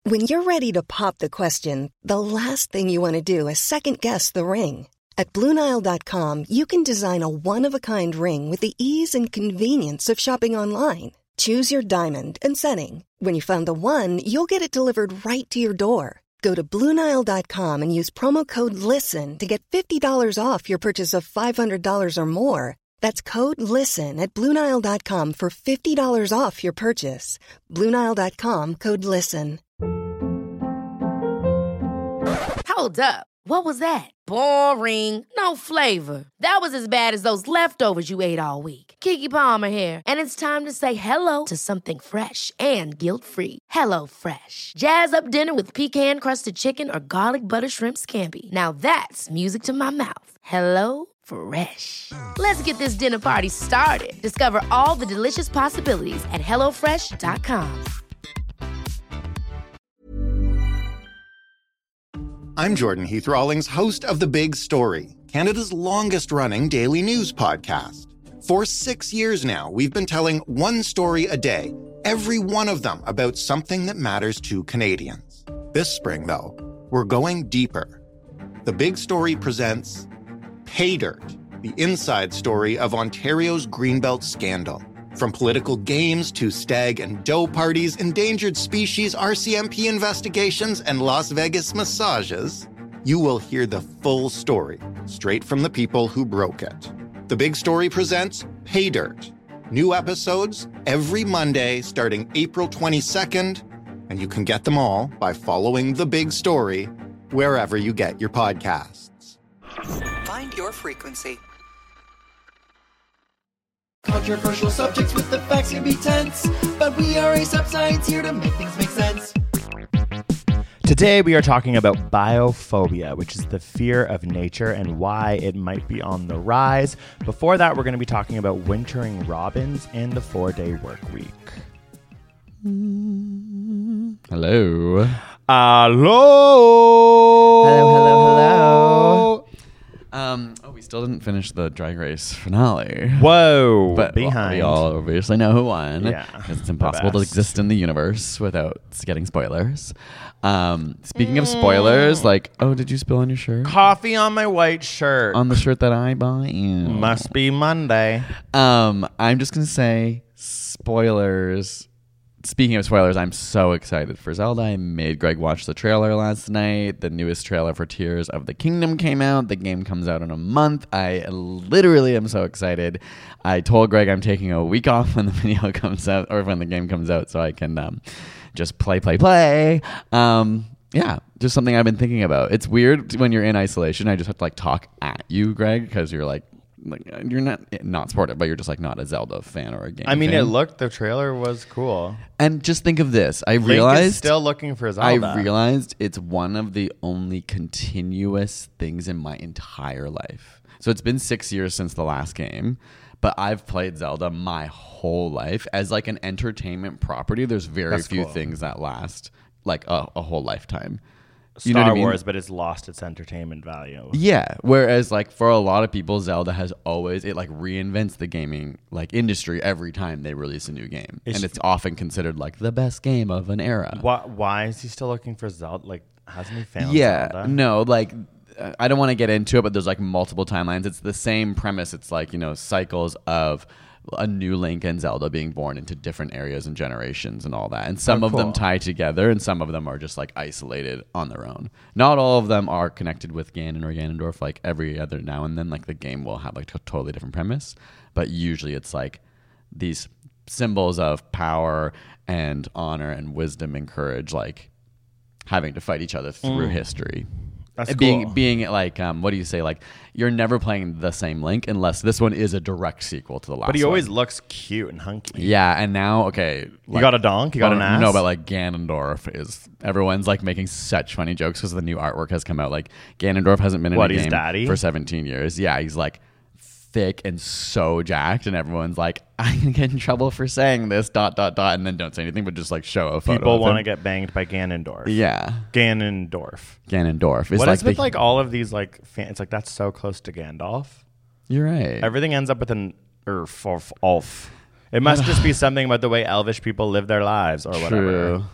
When you're ready to pop the question, the last thing you want to do is second-guess the ring. At BlueNile.com, you can design a one-of-a-kind ring with the ease and convenience of shopping online. Choose your diamond and setting. When you find the one, you'll get it delivered right to your door. Go to BlueNile.com and use promo code LISTEN to get $50 off your purchase of $500 or more. That's code LISTEN at BlueNile.com for $50 off your purchase. BlueNile.com, code LISTEN. Hold up. What was that? Boring. No flavor. That was as bad as those leftovers you ate all week. Keke Palmer here, and it's time to say hello to something fresh and guilt-free. Hello Fresh. Jazz up dinner with pecan-crusted chicken or garlic butter shrimp scampi. Now that's music to my mouth. Hello Fresh. Let's get this dinner party started. Discover all the delicious possibilities at HelloFresh.com. I'm Jordan Heath Rawlings, host of The Big Story, Canada's longest-running daily news podcast. For 6 years now, we've been telling one story a day, every one of them about something that matters to Canadians. This spring, though, we're going deeper. The Big Story presents Pay Dirt, the inside story of Ontario's Greenbelt scandal. From political games to stag and doe parties, endangered species RCMP investigations, and Las Vegas massages, you will hear the full story, straight from the people who broke it. The Big Story presents Pay Dirt. New episodes every Monday starting April 22nd, and you can get them all by following The Big Story wherever you get your podcasts. Find your frequency. Controversial subjects with the facts can be tense, but we are ASAP Science here to make things make sense. Today we are talking about biophobia, which is the fear of nature and why it might be on the rise. Before that, we're going to be talking about wintering robins and the 4-day work week. Hello. Hello. Hello. We still didn't finish the Drag Race finale. Whoa. But behind. we all obviously know who won. Yeah. Because it's impossible to exist in the universe without getting spoilers. Speaking of spoilers, did you spill on your shirt? Coffee on my white shirt. On the shirt that I bought you. Must be Monday. I'm just going to say spoilers. Speaking of spoilers, I'm so excited for Zelda. I made Greg watch the trailer last night. The newest trailer for Tears of the Kingdom came out. The game comes out in a month. I literally am so excited. I told Greg I'm taking a week off when the video comes out, or when the game comes out, so I can just play. Yeah, just something I've been thinking about. It's weird when you're in isolation. I just have to talk at you, Greg, because you're you're not supportive, but you're just not a Zelda fan or a game. I mean, fan. the trailer was cool. And just think of this. Link is still looking for Zelda. I realized it's one of the only continuous things in my entire life. So it's been 6 years since the last game, but I've played Zelda my whole life. As an entertainment property, there's very few things that last a whole lifetime. Star Wars, but it's lost its entertainment value. Yeah. Whereas for a lot of people, Zelda has always, it reinvents the gaming industry every time they release a new game. And it's often considered the best game of an era. Why is he still looking for Zelda? Hasn't he found Zelda? Yeah. No, I don't want to get into it, but there's multiple timelines. It's the same premise. It's cycles of a new Link and Zelda being born into different areas and generations and all that. And some of them tie together and some of them are just isolated on their own. Not all of them are connected with Ganon or Ganondorf. Every other now and then, the game will have a totally different premise. But usually it's these symbols of power and honor and wisdom and courage, having to fight each other through history. That's being cool. What do you say? You're never playing the same Link unless this one is a direct sequel to the last one. But he always looks cute and hunky. Yeah, and now, okay. You got a donk? You got an ass? No, but Ganondorf is... Everyone's making such funny jokes because the new artwork has come out. Ganondorf hasn't been in a game daddy? for 17 years. Yeah, he's thick and so jacked, and everyone's I'm gonna get in trouble for saying this ... and then don't say anything but just show a photo. People want to get banged by Ganondorf. Yeah, Ganondorf is what is with all of these it's that's so close to Gandalf. You're right. Everything ends up with an Urf or Ulf. It must just be something about the way Elvish people live their lives or whatever. True.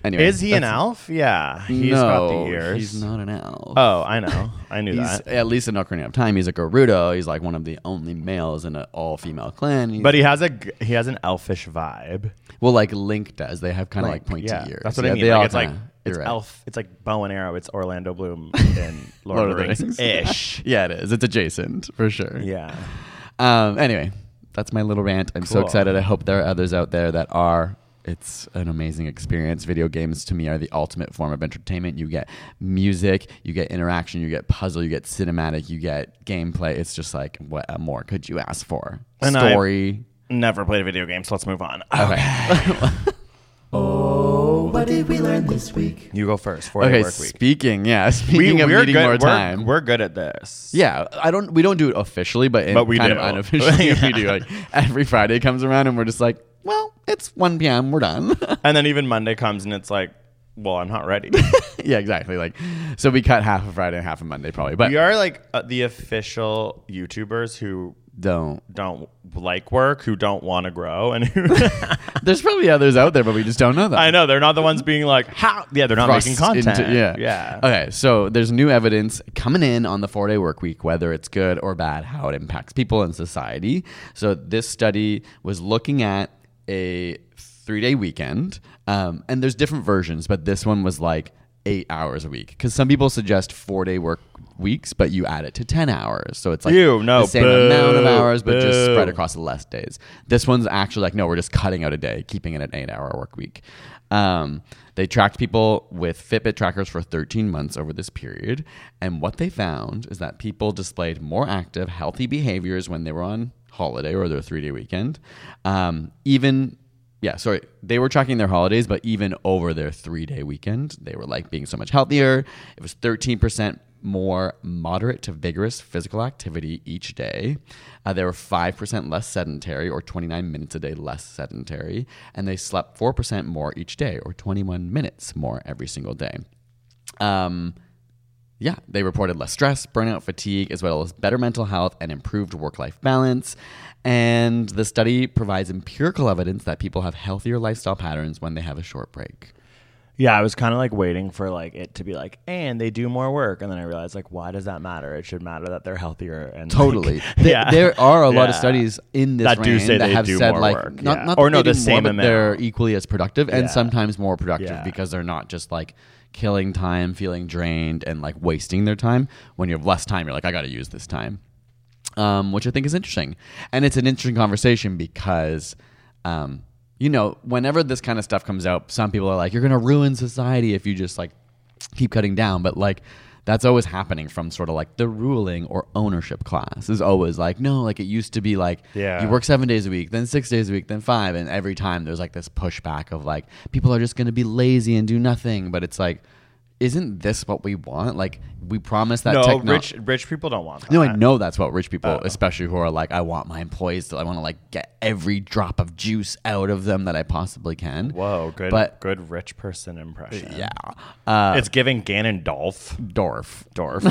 Anyway, Is he an elf? Yeah. He's got the ears. He's not an elf. Oh, I know. I knew He's, that. at least in Ocarina of Time, he's a Gerudo. He's like one of the only males in an all-female clan. But he has an elfish vibe. Well, like Link does. They have kind of like pointy ears. That's what I mean. They all It's like it's right. elf. It's like bow and arrow. It's Orlando Bloom in Lord of the Rings ish. Yeah, it is. It's adjacent for sure. Yeah. Anyway, that's my little rant. I'm so Cool. excited. I hope there are others out there that are. It's an amazing experience. Video games to me are the ultimate form of entertainment. You get music, you get interaction, you get puzzle, you get cinematic, you get gameplay. It's just like, what more could you ask for? And Story. Never played a video game, so let's move on. Okay. Oh, what did we learn this week? You go first. 4-day work week. Speaking of needing more time. We're good at this. Yeah, we don't do it officially, but we kind do. of unofficially we do. Like every Friday comes around and we're just like, well, it's 1 p.m. We're done. And then even Monday comes and it's like, well, I'm not ready. Yeah, exactly. Like, so we cut half of Friday and half of Monday probably. But we are like the official YouTubers who don't like work, who don't want to grow, and who there's probably others out there, but we just don't know them. I know they're not the ones being like, how? Yeah, they're not making content. Yeah. Okay, so there's new evidence coming in on the 4-day work week, whether it's good or bad, how it impacts people and society. So this study was looking at a 3-day weekend, and there's different versions, but this one was like 8 hours a week, because some people suggest 4-day work weeks, but you add it to 10 hours, so it's like the same amount of hours, but just spread across less days. This one's actually like, no, we're just cutting out a day, keeping it an 8-hour work week. They tracked people with Fitbit trackers for 13 months over this period, and what they found is that people displayed more active, healthy behaviors when they were on holiday or their 3-day weekend. They were tracking their holidays, but even over their 3-day weekend, they were like being so much healthier. It was 13% more moderate to vigorous physical activity each day. They were 5% less sedentary, or 29 minutes a day less sedentary. And they slept 4% more each day, or 21 minutes more every single day. They reported less stress, burnout, fatigue, as well as better mental health and improved work-life balance. And the study provides empirical evidence that people have healthier lifestyle patterns when they have a short break. Yeah, I was kind of like waiting for like it to be like, and they do more work, and then I realized like, why does that matter? It should matter that they're healthier and totally. Like, there are a lot of studies in this that do range say that they have do said more like work. not or that no, they the do same more, but amount. they're equally as productive and Yeah. sometimes more productive Yeah. because they're not just like killing time, feeling drained, and like wasting their time. When you have less time, you're like, I got to use this time, which I think is interesting, and it's an interesting conversation because. Whenever this kind of stuff comes out, some people are like, you're going to ruin society if you just like keep cutting down. But like, that's always happening from sort of like the ruling or ownership class is always like, no, like it used to be like, you work 7 days a week, then 6 days a week, then 5. And every time there's like this pushback of like, people are just going to be lazy and do nothing. But it's like, isn't this what we want? Like, we promise that rich people don't want that. No, I know that's what rich people, especially who are like, I want my employees to, I want to like get every drop of juice out of them that I possibly can. Whoa, good rich person impression. Yeah. It's giving Ganondorf. Dorf.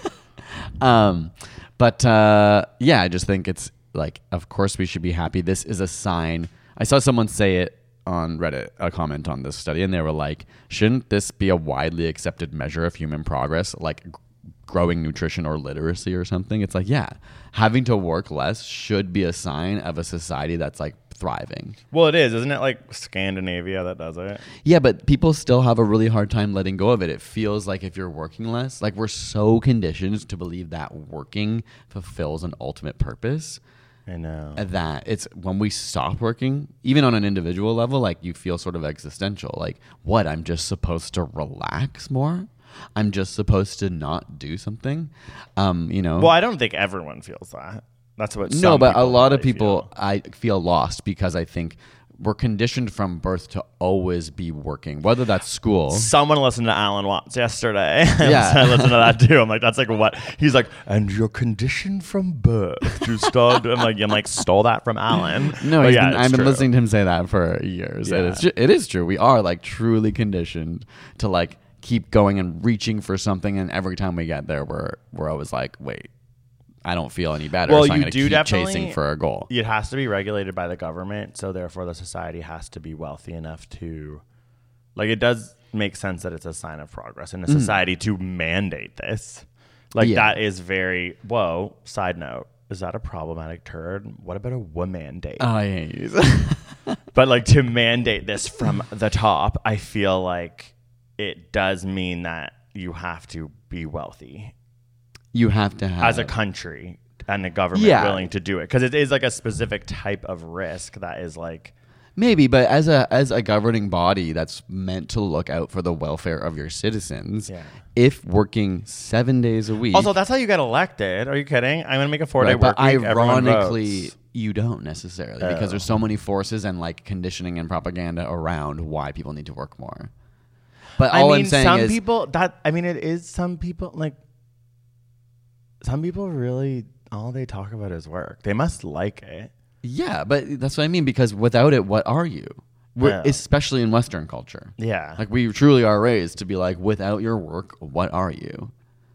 I just think it's like, of course we should be happy. This is a sign. I saw someone say it on Reddit, a comment on this study, and they were like, shouldn't this be a widely accepted measure of human progress, like growing nutrition or literacy or something? It's like, yeah, having to work less should be a sign of a society that's like thriving. Well, it is, isn't it? Like Scandinavia that does it. Yeah, but people still have a really hard time letting go of it. It feels like if you're working less, like we're so conditioned to believe that working fulfills an ultimate purpose. I know. That it's when we stop working, even on an individual level, like you feel sort of existential. Like, what? I'm just supposed to relax more? I'm just supposed to not do something? Well, I don't think everyone feels that. That's what. No, but a lot of really people, I feel lost because I think we're conditioned from birth to always be working, whether that's school. Someone listened to Alan Watts yesterday. Yeah. I listened to that too. I'm like, that's like what? He's like, and you're conditioned from birth to start. I'm like, stole that from Alan. No, I've been true. listening to him say that for years. Yeah. And it is true. We are like truly conditioned to like keep going and reaching for something. And every time we get there, we're always like, wait, I don't feel any better. Well, so I'm you gonna do keep definitely chasing for a goal. It has to be regulated by the government, so therefore the society has to be wealthy enough to Like, it does make sense that it's a sign of progress in a society to mandate this. Like, that is very, whoa, side note, is that a problematic turd? What about a woman date? Oh, I hate you. But, like, to mandate this from the top, I feel like it does mean that you have to be wealthy. You have to have. As a country and a government willing to do it. Because it is, like, a specific type of risk that is, like... Maybe, but as a governing body that's meant to look out for the welfare of your citizens, if working 7 days a week... Also, that's how you get elected. Are you kidding? I'm going to make a 4-day work week. But ironically, you don't necessarily because there's so many forces and like conditioning and propaganda around why people need to work more. But all I'm saying is... some people, like... Some people really... All they talk about is work. They must like it. Yeah, but that's what I mean, because without it, what are you? Especially in Western culture. Yeah. Like, we truly are raised to be like, without your work, what are you?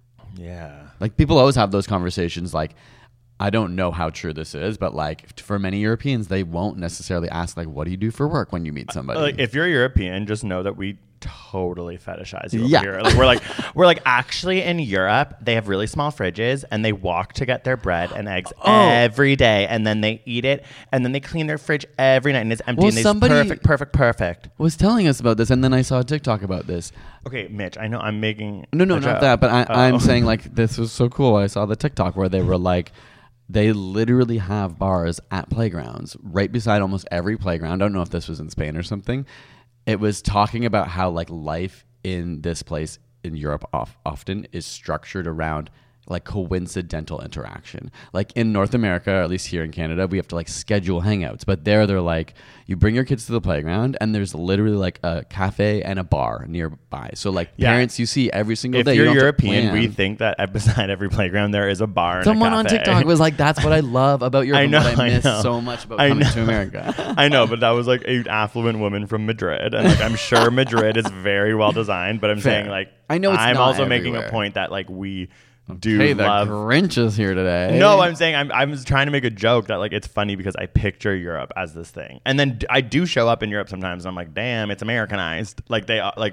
Yeah. Like, people always have those conversations, like, I don't know how true this is, but like, for many Europeans, they won't necessarily ask, like, what do you do for work when you meet somebody? Like, if you're European, just know that we totally fetishize you over here. Like, we're like, actually, in Europe, they have really small fridges and they walk to get their bread and eggs every day, and then they eat it, and then they clean their fridge every night, and it's empty, and it's perfect. Was telling us about this, and then I saw a TikTok about this. Okay, Mitch, I know I'm making no, not that, but I'm saying, like, this was so cool. I saw the TikTok where they were like, they literally have bars at playgrounds right beside almost every playground. I don't know if this was in Spain or something. It was talking about how, like, life in this place in Europe often is structured around like coincidental interaction. Like in North America, or at least here in Canada, we have to like schedule hangouts, but they're like, you bring your kids to the playground and there's literally like a cafe and a bar nearby. So like parents you see every single day. If you're European, we think that beside every playground there is a bar and Someone a cafe. on TikTok was like, that's what I love about Europe and what I miss so much about coming to America. I know, but that was like an affluent woman from Madrid. And like, I'm sure Madrid is very well designed, but I'm saying like, I know I'm not also everywhere. making a point that like we the love Grinch is here today. No, I'm saying I'm trying to make a joke that like it's funny because I picture Europe as this thing, and then I do show up in Europe sometimes. And I'm like, damn, it's Americanized. Like they like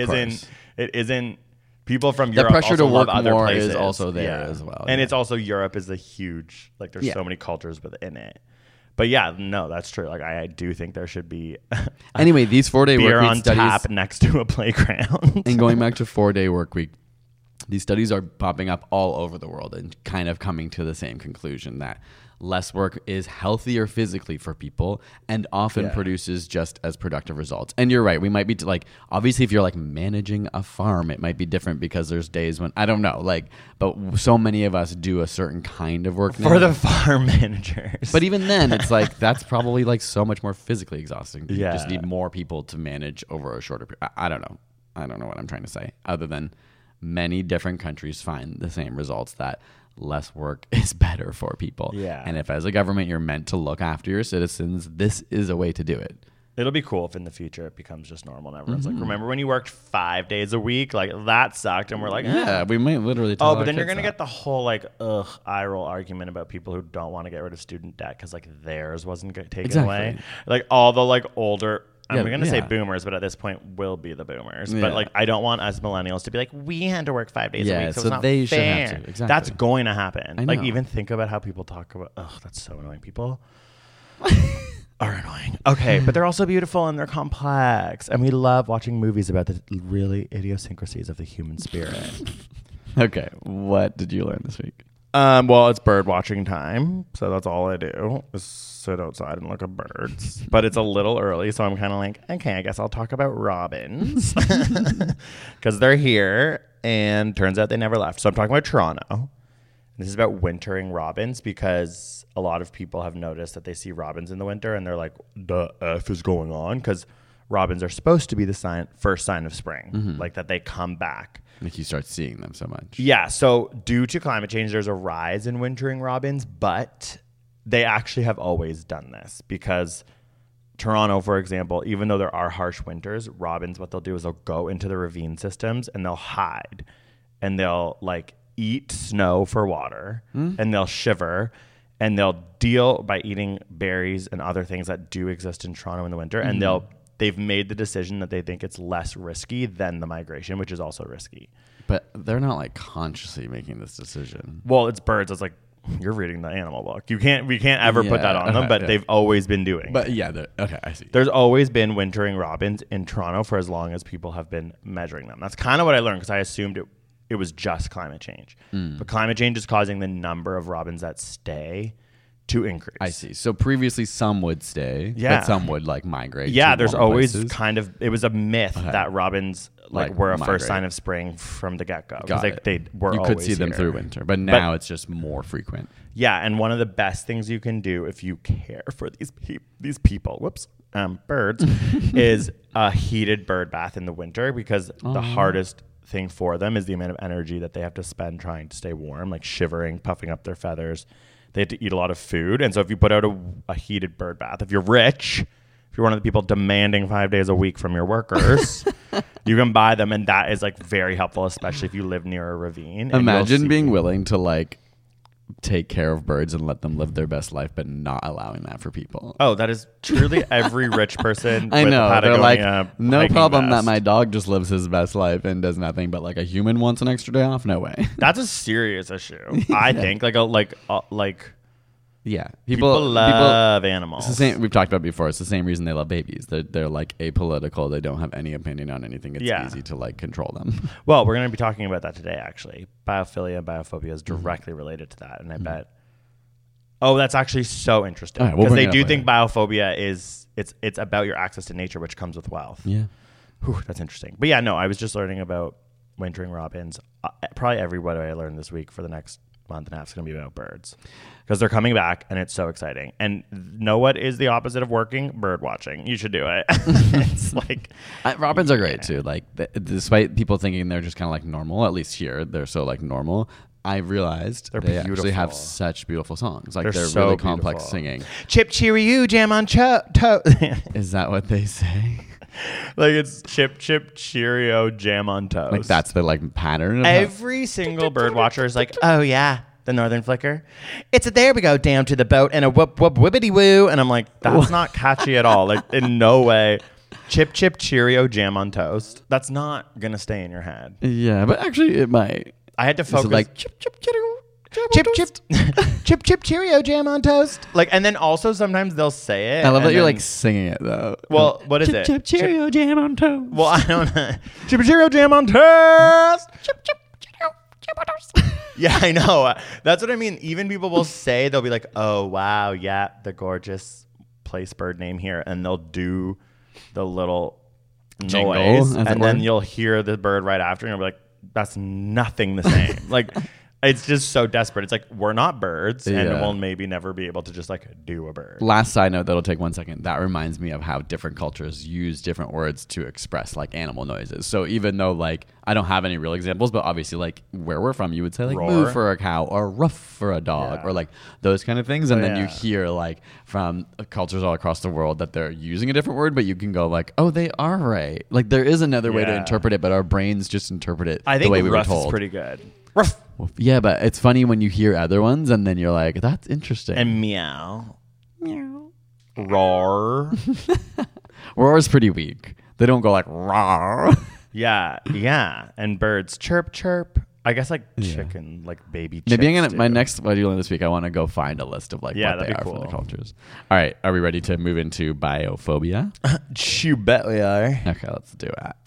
it isn't. People from Europe. The pressure also to work love other more places. is also there as well, and it's also Europe is a huge like. There's so many cultures within it. But yeah, no, that's true. Like I do think there should be anyway these 4-day beer work week on studies tap next to a playground. And going back to 4-day work week. These studies are popping up all over the world and kind of coming to the same conclusion that less work is healthier physically for people and often produces just as productive results. And you're right. We might be like, obviously, if you're like managing a farm, it might be different because there's days when I don't know, like, but so many of us do a certain kind of work for the farm managers. But even then, it's like that's probably like so much more physically exhausting. You just need more people to manage over a shorter period. I don't know. I don't know what I'm trying to say other than many different countries find the same results that less work is better for people. Yeah. And if as a government you're meant to look after your citizens, this is a way to do it. It'll be cool if in the future it becomes just normal and everyone's like, remember when you worked 5 days a week? Like that sucked. And we're like, yeah, we might literally tell but then you're going to get the whole like, eye roll argument about people who don't want to get rid of student debt because like theirs wasn't taken away. Like all the like older... I'm going to say boomers, but at this point will be the boomers. But like, I don't want us millennials to be like, we had to work 5 days a week, so it's not they fair. Should have to. Exactly. That's going to happen. I know. Like, even think about how people talk about. That's so annoying. People are annoying. Okay, but they're also beautiful and they're complex, and we love watching movies about the really idiosyncrasies of the human spirit. Okay, what did you learn this week? Well, it's bird watching time, so that's all I do is sit outside and look at birds. But it's a little early, so I'm kind of like, okay, I guess I'll talk about robins because they're here, and turns out they never left. So I'm talking about Toronto. This is about wintering robins because a lot of people have noticed that they see robins in the winter, and they're like, the F is going on? Because robins are supposed to be the first sign of spring, like that they come back. Like you start seeing them so much. Yeah. So due to climate change, there's a rise in wintering robins, but they actually have always done this because Toronto, for example, even though there are harsh winters, robins, what they'll do is they'll go into the ravine systems and they'll hide and they'll like eat snow for water and they'll shiver and they'll deal by eating berries and other things that do exist in Toronto in the winter and they'll they've made the decision that they think it's less risky than the migration, which is also risky. But they're not like consciously making this decision. Well, it's birds. It's like, you're reading the animal book. We can't ever put that on them, but they've always been doing But it. yeah, okay, I see. There's always been wintering robins in Toronto for as long as people have been measuring them. That's kind of what I learned because I assumed it was just climate change. But climate change is causing the number of robins that stay to increase. I see. So previously some would stay, Yeah. but some would like migrate. Yeah, to there's warmer always places. kind of, it was a myth that robins were a migrate. first sign of spring from the get-go. Got Because it. they were you could see always them here. through winter, but now it's just more frequent. Yeah, and one of the best things you can do if you care for these people, birds, is a heated bird bath in the winter because the hardest thing for them is the amount of energy that they have to spend trying to stay warm, like shivering, puffing up their feathers. They have to eat a lot of food. And so if you put out a heated bird bath, if you're rich, if you're one of the people demanding 5 days a week from your workers, you can buy them. And that is like very helpful, especially if you live near a ravine. Imagine being willing to like take care of birds and let them live their best life, but not allowing that for people. Oh, that is truly every rich person. I with know. a They're like, Patagonia no hiking problem that vest. my dog just lives his best life and does nothing, but like a human wants an extra day off. No way. That's a serious issue. I think Yeah, people love animals. It's the same. We've talked about it before. It's the same reason they love babies. They're like apolitical. They don't have any opinion on anything. It's easy to like control them. Well, we're going to be talking about that today. Actually, biophilia and biophobia is directly related to that, and I bet. Oh, that's actually so interesting All right, we'll because bring they it do up think biophobia is it's about your access to nature, which comes with wealth. Yeah. Whew, that's interesting. But yeah, no, I was just learning about wintering robins. Probably every what I learned this week for the next month and a half is going to be about birds because they're coming back and it's so exciting. And know what is the opposite of working? Bird watching. You should do it. It's like robins are great too. Like despite people thinking they're just kind of like normal, at least here they're so like normal. I realized they actually have beautiful. such beautiful songs. Like they're so really beautiful. complex singing. Chip cheerio, jam on toe. Is that what they say? Like it's chip chip cheerio, jam on toast. Like that's the like pattern. Of Every single bird watcher is like, oh yeah, the northern flicker. It's a there we go down to the boat and a whoop whoop whippity woo. And I'm like, that's not catchy at all. Like in no way. Chip chip cheerio, jam on toast. That's not gonna stay in your head. Yeah, but actually it might. I had to Is it focus. like chip chip cheerio. Chip chip chip chip cheerio, jam on toast. Like, and then also sometimes they'll say it. I love that and you're then- like singing it though. Well, what is chip, it? Chip cheerio, jam on toast. Well, I don't know. Chip cheerio, jam on toast. Chip chip cheerio, jam on toast. Yeah, I know. That's what I mean. Even people will say, they'll be like, oh wow, yeah, the gorgeous place bird name here, and they'll do the little Jingle, noise, as it and then were. you'll hear the bird right after, and you'll be like, that's nothing the same. Like. It's just so desperate. It's like, we're not birds, and Yeah. we'll maybe never be able to just like do a bird. Last side note that'll take 1 second. That reminds me of how different cultures use different words to express like animal noises. So even though like I don't have any real examples, but obviously like where we're from, you would say like Roar. moo for a cow or ruff for a dog or like those kind of things. And then you yeah. hear like from cultures all across the world that they're using a different word, but you can go like, oh, they are right. Like there is another way to Yeah. interpret it, but our brains just interpret it I think the way we were rough told. is pretty good. Ruff Yeah, but it's funny when you hear other ones and then you're like, that's interesting. and meow. Meow. Roar. Roar is pretty weak. They don't go like roar. Yeah, yeah. And birds chirp chirp. I guess like chicken, like baby chicks. Maybe I'm gonna do. my next what I do this week. I want to go find a list of like Yeah, what they that'd are be from the cool. cultures. All right, are we ready to move into biophobia? You bet we are. Okay, let's do it.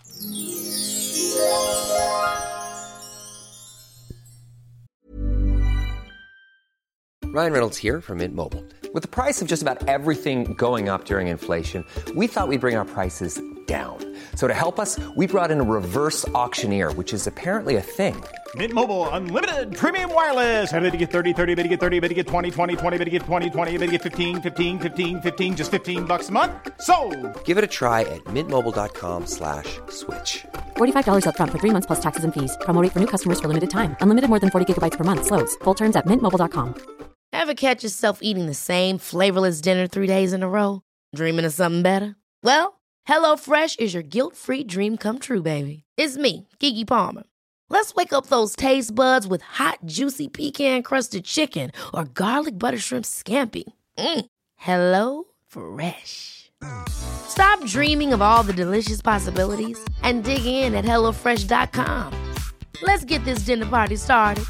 Ryan Reynolds here from Mint Mobile. With the price of just about everything going up during inflation, we thought we'd bring our prices down. So to help us, we brought in a reverse auctioneer, which is apparently a thing. Mint Mobile Unlimited Premium Wireless. How to get 30, 30, bit to get 30, bit to get 20, 20, 20, bit to get 20, 20, bit to get 15, 15, 15, 15, just $15 a month? Sold! Give it a try at mintmobile.com/switch. $45 up front for 3 months plus taxes and fees. Promo rate for new customers for limited time. Unlimited more than 40 gigabytes per month. Slows full terms at mintmobile.com. Ever catch yourself eating the same flavorless dinner 3 days in a row? Dreaming of something better? Well, HelloFresh is your guilt-free dream come true, baby. It's me, Keke Palmer. Let's wake up those taste buds with hot, juicy pecan-crusted chicken or garlic butter shrimp scampi. Hello Fresh. Stop dreaming of all the delicious possibilities and dig in at HelloFresh.com. Let's get this dinner party started.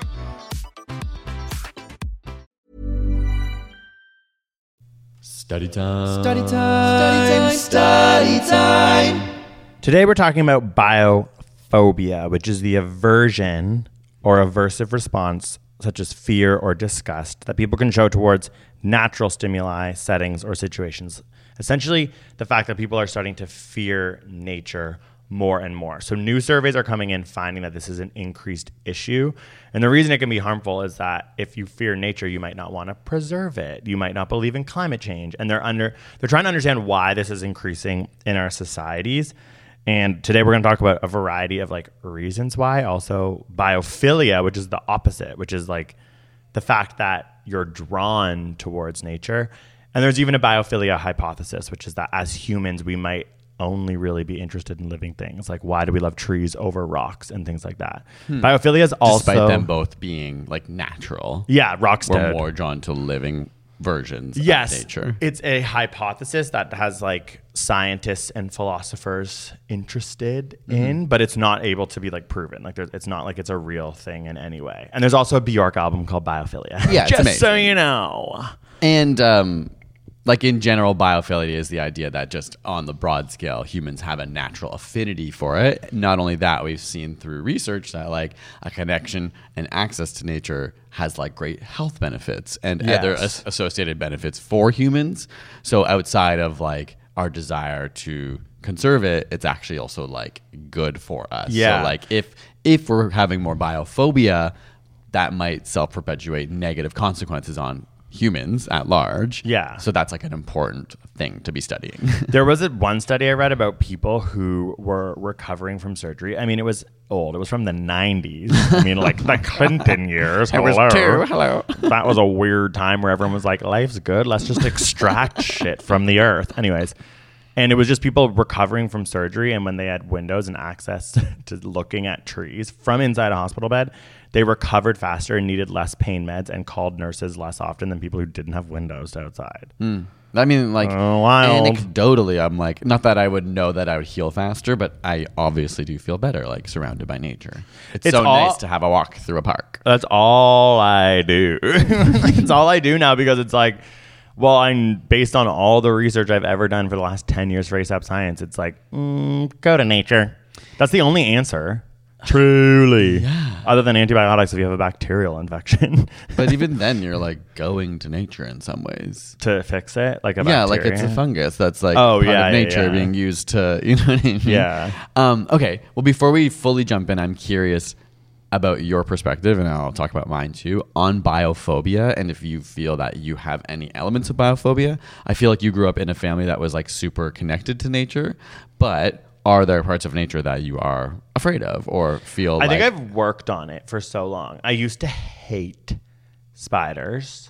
Study time. Study time. Study time. Today we're talking about biophobia, which is the aversion or aversive response, such as fear or disgust, that people can show towards natural stimuli, settings, or situations. Essentially, the fact that people are starting to fear nature more and more. So new surveys are coming in finding that this is an increased issue. And the reason it can be harmful is that if you fear nature, you might not want to preserve it. You might not believe in climate change. And they're trying to understand why this is increasing in our societies. And today we're going to talk about a variety of like reasons why. Also biophilia, which is the opposite, which is like the fact that you're drawn towards nature. And there's even a biophilia hypothesis, which is that as humans, we might only really be interested in living things. Like, why do we love trees over rocks and things like that? Biophilia is also... Despite them both being like natural. Yeah, rocks we're more drawn to living versions of nature. It's a hypothesis that has like scientists and philosophers interested in, but it's not able to be like proven. Like it's not like it's a real thing in any way. And there's also a Bjork album called Biophilia. Yeah, just so you know. And like in general, biophilia is the idea that just on the broad scale, humans have a natural affinity for it. Not only that, we've seen through research that like a connection and access to nature has like great health benefits and other associated benefits for humans. So outside of like our desire to conserve it, it's actually also like good for us. Yeah. So like if we're having more biophobia, that might self-perpetuate negative consequences on humans at large. Yeah. So that's like an important thing to be studying. There was one study I read about people who were recovering from surgery. I mean, it was old. It was from the 90s. I mean, like the Clinton years. Hello. That was a weird time where everyone was like, life's good. Let's just extract shit from the earth. Anyways. And it was just people recovering from surgery. And when they had windows and access to looking at trees from inside a hospital bed, they recovered faster and needed less pain meds and called nurses less often than people who didn't have windows outside. I mean, like, anecdotally, I'm like, not that I would know that I would heal faster, but I obviously do feel better, like, surrounded by nature. It's so nice to have a walk through a park. That's all I do. It's all I do now because it's like, well, I'm based on all the research I've ever done for the last 10 years for ASAP Science. It's like, go to nature. That's the only answer. Truly. Yeah. Other than antibiotics if you have a bacterial infection. But even then, you're like going to nature in some ways. To fix it? Like a bacteria? Yeah, like it's a fungus that's like part of nature being used to, you know what I mean? Yeah. Okay. Well, before we fully jump in, I'm curious about your perspective, and I'll talk about mine too, on biophobia, and if you feel that you have any elements of biophobia. I feel like you grew up in a family that was like super connected to nature, but are there parts of nature that you are afraid of or feel I think I've worked on it for so long. I used to hate spiders.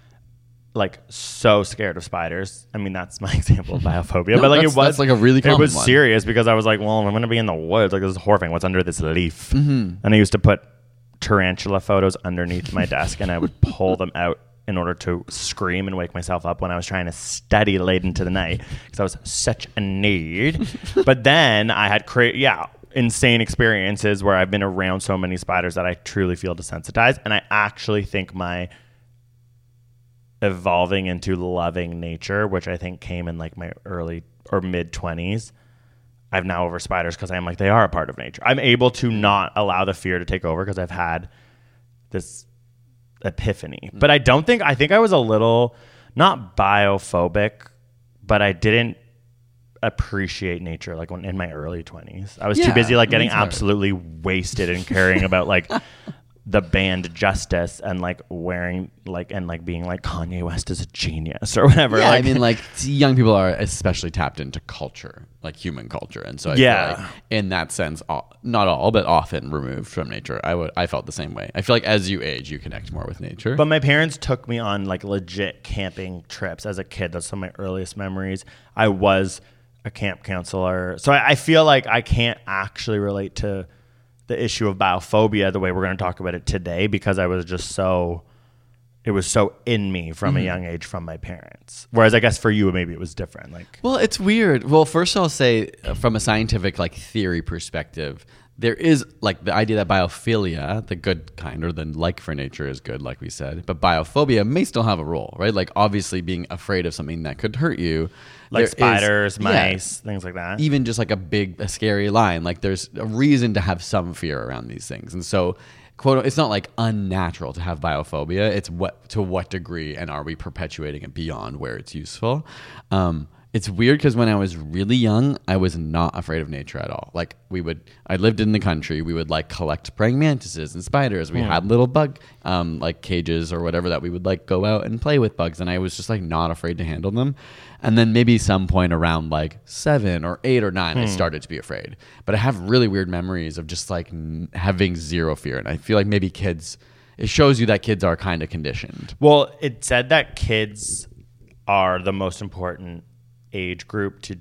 Like so scared of spiders. I mean, that's my example of biophobia. No, but like that's like a really common it was one. serious because I was like, well, I'm going to be in the woods. Like this is horrifying. What's under this leaf? And I used to put tarantula photos underneath my desk and I would pull them out in order to scream and wake myself up when I was trying to study late into the night because I was such a nerd. But then I had insane experiences where I've been around so many spiders that I truly feel desensitized. And I actually think my evolving into loving nature, which I think came in like my early or mid 20s, I've now over spiders because I'm like, they are a part of nature. I'm able to not allow the fear to take over because I've had this epiphany. But I think I was a little, not biophobic, but I didn't appreciate nature like when in my early 20s. I was too busy like getting absolutely wasted and caring about like the band Justice and like wearing like and like being like Kanye West is a genius or whatever. Yeah, like, I mean like young people are especially tapped into culture, like human culture, and so I feel like in that sense, not all but often removed from nature. I felt the same way. I feel like as you age, you connect more with nature. But my parents took me on like legit camping trips as a kid. That's some of my earliest memories. I was a camp counselor, so I feel like I can't actually relate to the issue of biophobia the way we're going to talk about it today because I was just so it was so in me from a young age from my parents. Whereas I guess for you, maybe it was different. Like, well, it's weird. Well, first I'll say from a scientific like theory perspective, there is like the idea that biophilia, the good kind, or the like for nature is good, like we said, but biophobia may still have a role, right? Like obviously being afraid of something that could hurt you. like spiders, mice, things like that. Even just like a scary lion. Like there's a reason to have some fear around these things. And so it's not like unnatural to have biophobia. It's to what degree, and are we perpetuating it beyond where it's useful? It's weird because when I was really young, I was not afraid of nature at all. Like I lived in the country. We would like collect praying mantises and spiders. We had little bug like cages or whatever that we would like go out and play with bugs. And I was just like not afraid to handle them. And then maybe some point around like 7 or 8 or 9, I started to be afraid. But I have really weird memories of just like having zero fear. And I feel like maybe it shows you that kids are kind of conditioned. Well, it said that kids are the most important age group to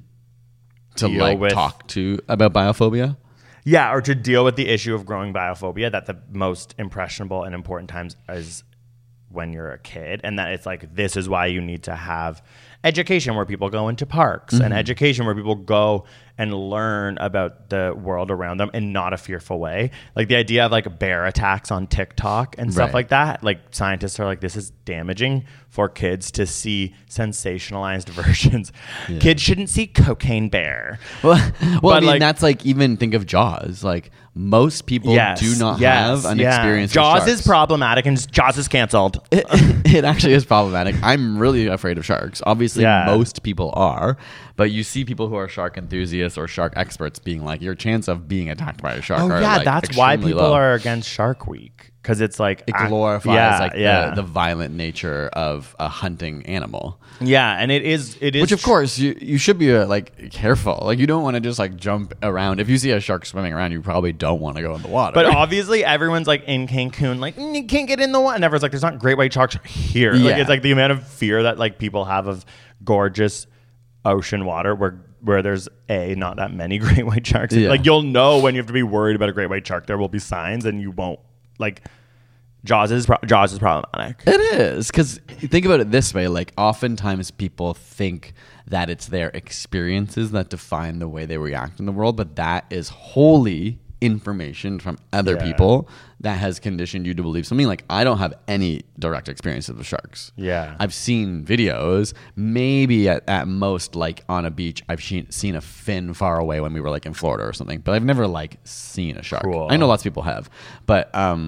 talk to about biophobia. Yeah, or to deal with the issue of growing biophobia, that the most impressionable and important times is when you're a kid, and that it's like, this is why you need to have education where people go into parks and education where people go and learn about the world around them in not a fearful way. Like the idea of like bear attacks on TikTok and stuff like that. Like scientists are like, this is damaging for kids to see sensationalized versions. Yeah. Kids shouldn't see cocaine bear. Well, I mean, that's like, even think of Jaws. Like most people do not have an experience. Jaws is problematic, and Jaws is canceled. It actually is problematic. I'm really afraid of sharks. Obviously, most people are. But you see people who are shark enthusiasts or shark experts being like, your chance of being attacked by a shark are like that's why people are against Shark Week. Because it's like it glorifies the violent nature of a hunting animal. Yeah, and it is. Which of course you should be like careful. Like you don't want to just like jump around. If you see a shark swimming around, you probably don't want to go in the water. But obviously everyone's like in Cancun, like you can't get in the water. And everyone's like, there's not great white sharks here. Like it's like the amount of fear that like people have of gorgeous ocean water where there's not that many great white sharks. Like you'll know when you have to be worried about a great white shark. There will be signs, and you won't. Like Jaws is problematic. It is, because think about it this way. Like oftentimes people think that it's their experiences that define the way they react in the world, but that is wholly information from other people that has conditioned you to believe something. Like I don't have any direct experiences with sharks. Yeah, I've seen videos, maybe at most like on a beach I've seen a fin far away when we were like in Florida or something, but I've never like seen a shark. Cool. I know lots of people have, but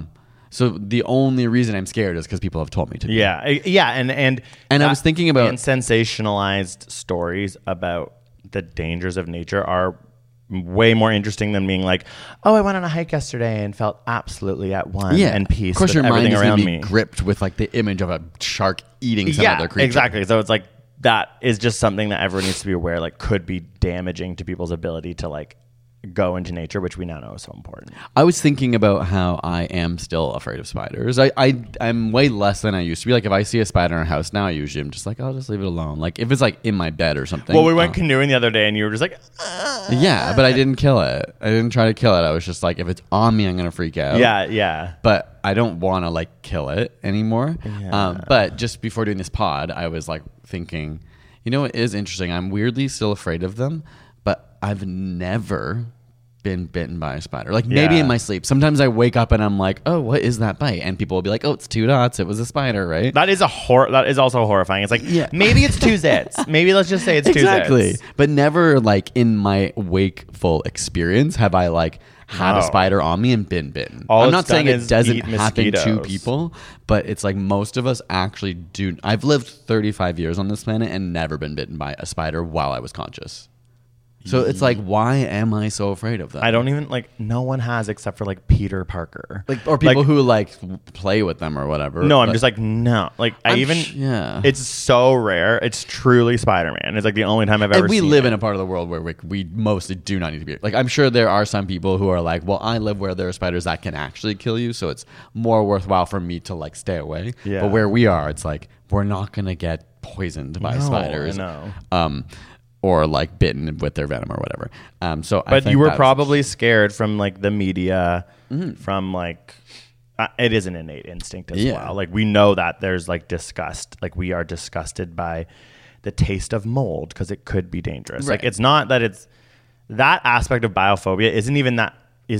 so the only reason I'm scared is because people have told me to. And I was thinking about, and sensationalized stories about the dangers of nature are way more interesting than being like, oh, I went on a hike yesterday and felt absolutely at one and peace. Of course, with your mind everything is around be me gripped with like the image of a shark eating some other creature. Exactly. So it's like that is just something that everyone needs to be aware, like could be damaging to people's ability to like go into nature, which we now know is so important. I was thinking about how I am still afraid of spiders. I'm way less than I used to be. Like if I see a spider in a house now, I usually am just like, I'll just leave it alone. Like if it's like in my bed or something. Well, we went canoeing the other day and you were just like, yeah, but I didn't kill it. I didn't try to kill it. I was just like, if it's on me, I'm going to freak out. Yeah. But I don't want to like kill it anymore. Yeah. But just before doing this pod, I was like thinking, you know, it is interesting. I'm weirdly still afraid of them, but I've never been bitten by a spider. Like maybe in my sleep. Sometimes I wake up and I'm like, oh, what is that bite? And people will be like, oh, it's 2 dots. It was a spider, right? That is also horrifying. It's like, maybe it's 2 zits. Maybe let's just say it's 2 zits. But never like in my wakeful experience have I like had a spider on me and been bitten. I'm not saying it doesn't happen to people, but it's like most of us actually do. I've lived 35 years on this planet and never been bitten by a spider while I was conscious. So it's like, why am I so afraid of that? I don't even like. No one has except for like Peter Parker, like or people who like play with them or whatever. No, I'm just like no. Like it's so rare. It's truly Spider-Man. It's like the only time I've ever. And we live in a part of the world where we mostly do not need to be. Like I'm sure there are some people who are like, well, I live where there are spiders that can actually kill you, so it's more worthwhile for me to like stay away. Yeah. But where we are, it's like we're not gonna get poisoned by spiders. No. Or like bitten with their venom or whatever. But you were probably scared from like the media, from like it is an innate instinct as well. Like we know that there's like disgust. Like we are disgusted by the taste of mold because it could be dangerous. Right. Like it's not that it's that aspect of biophobia isn't even that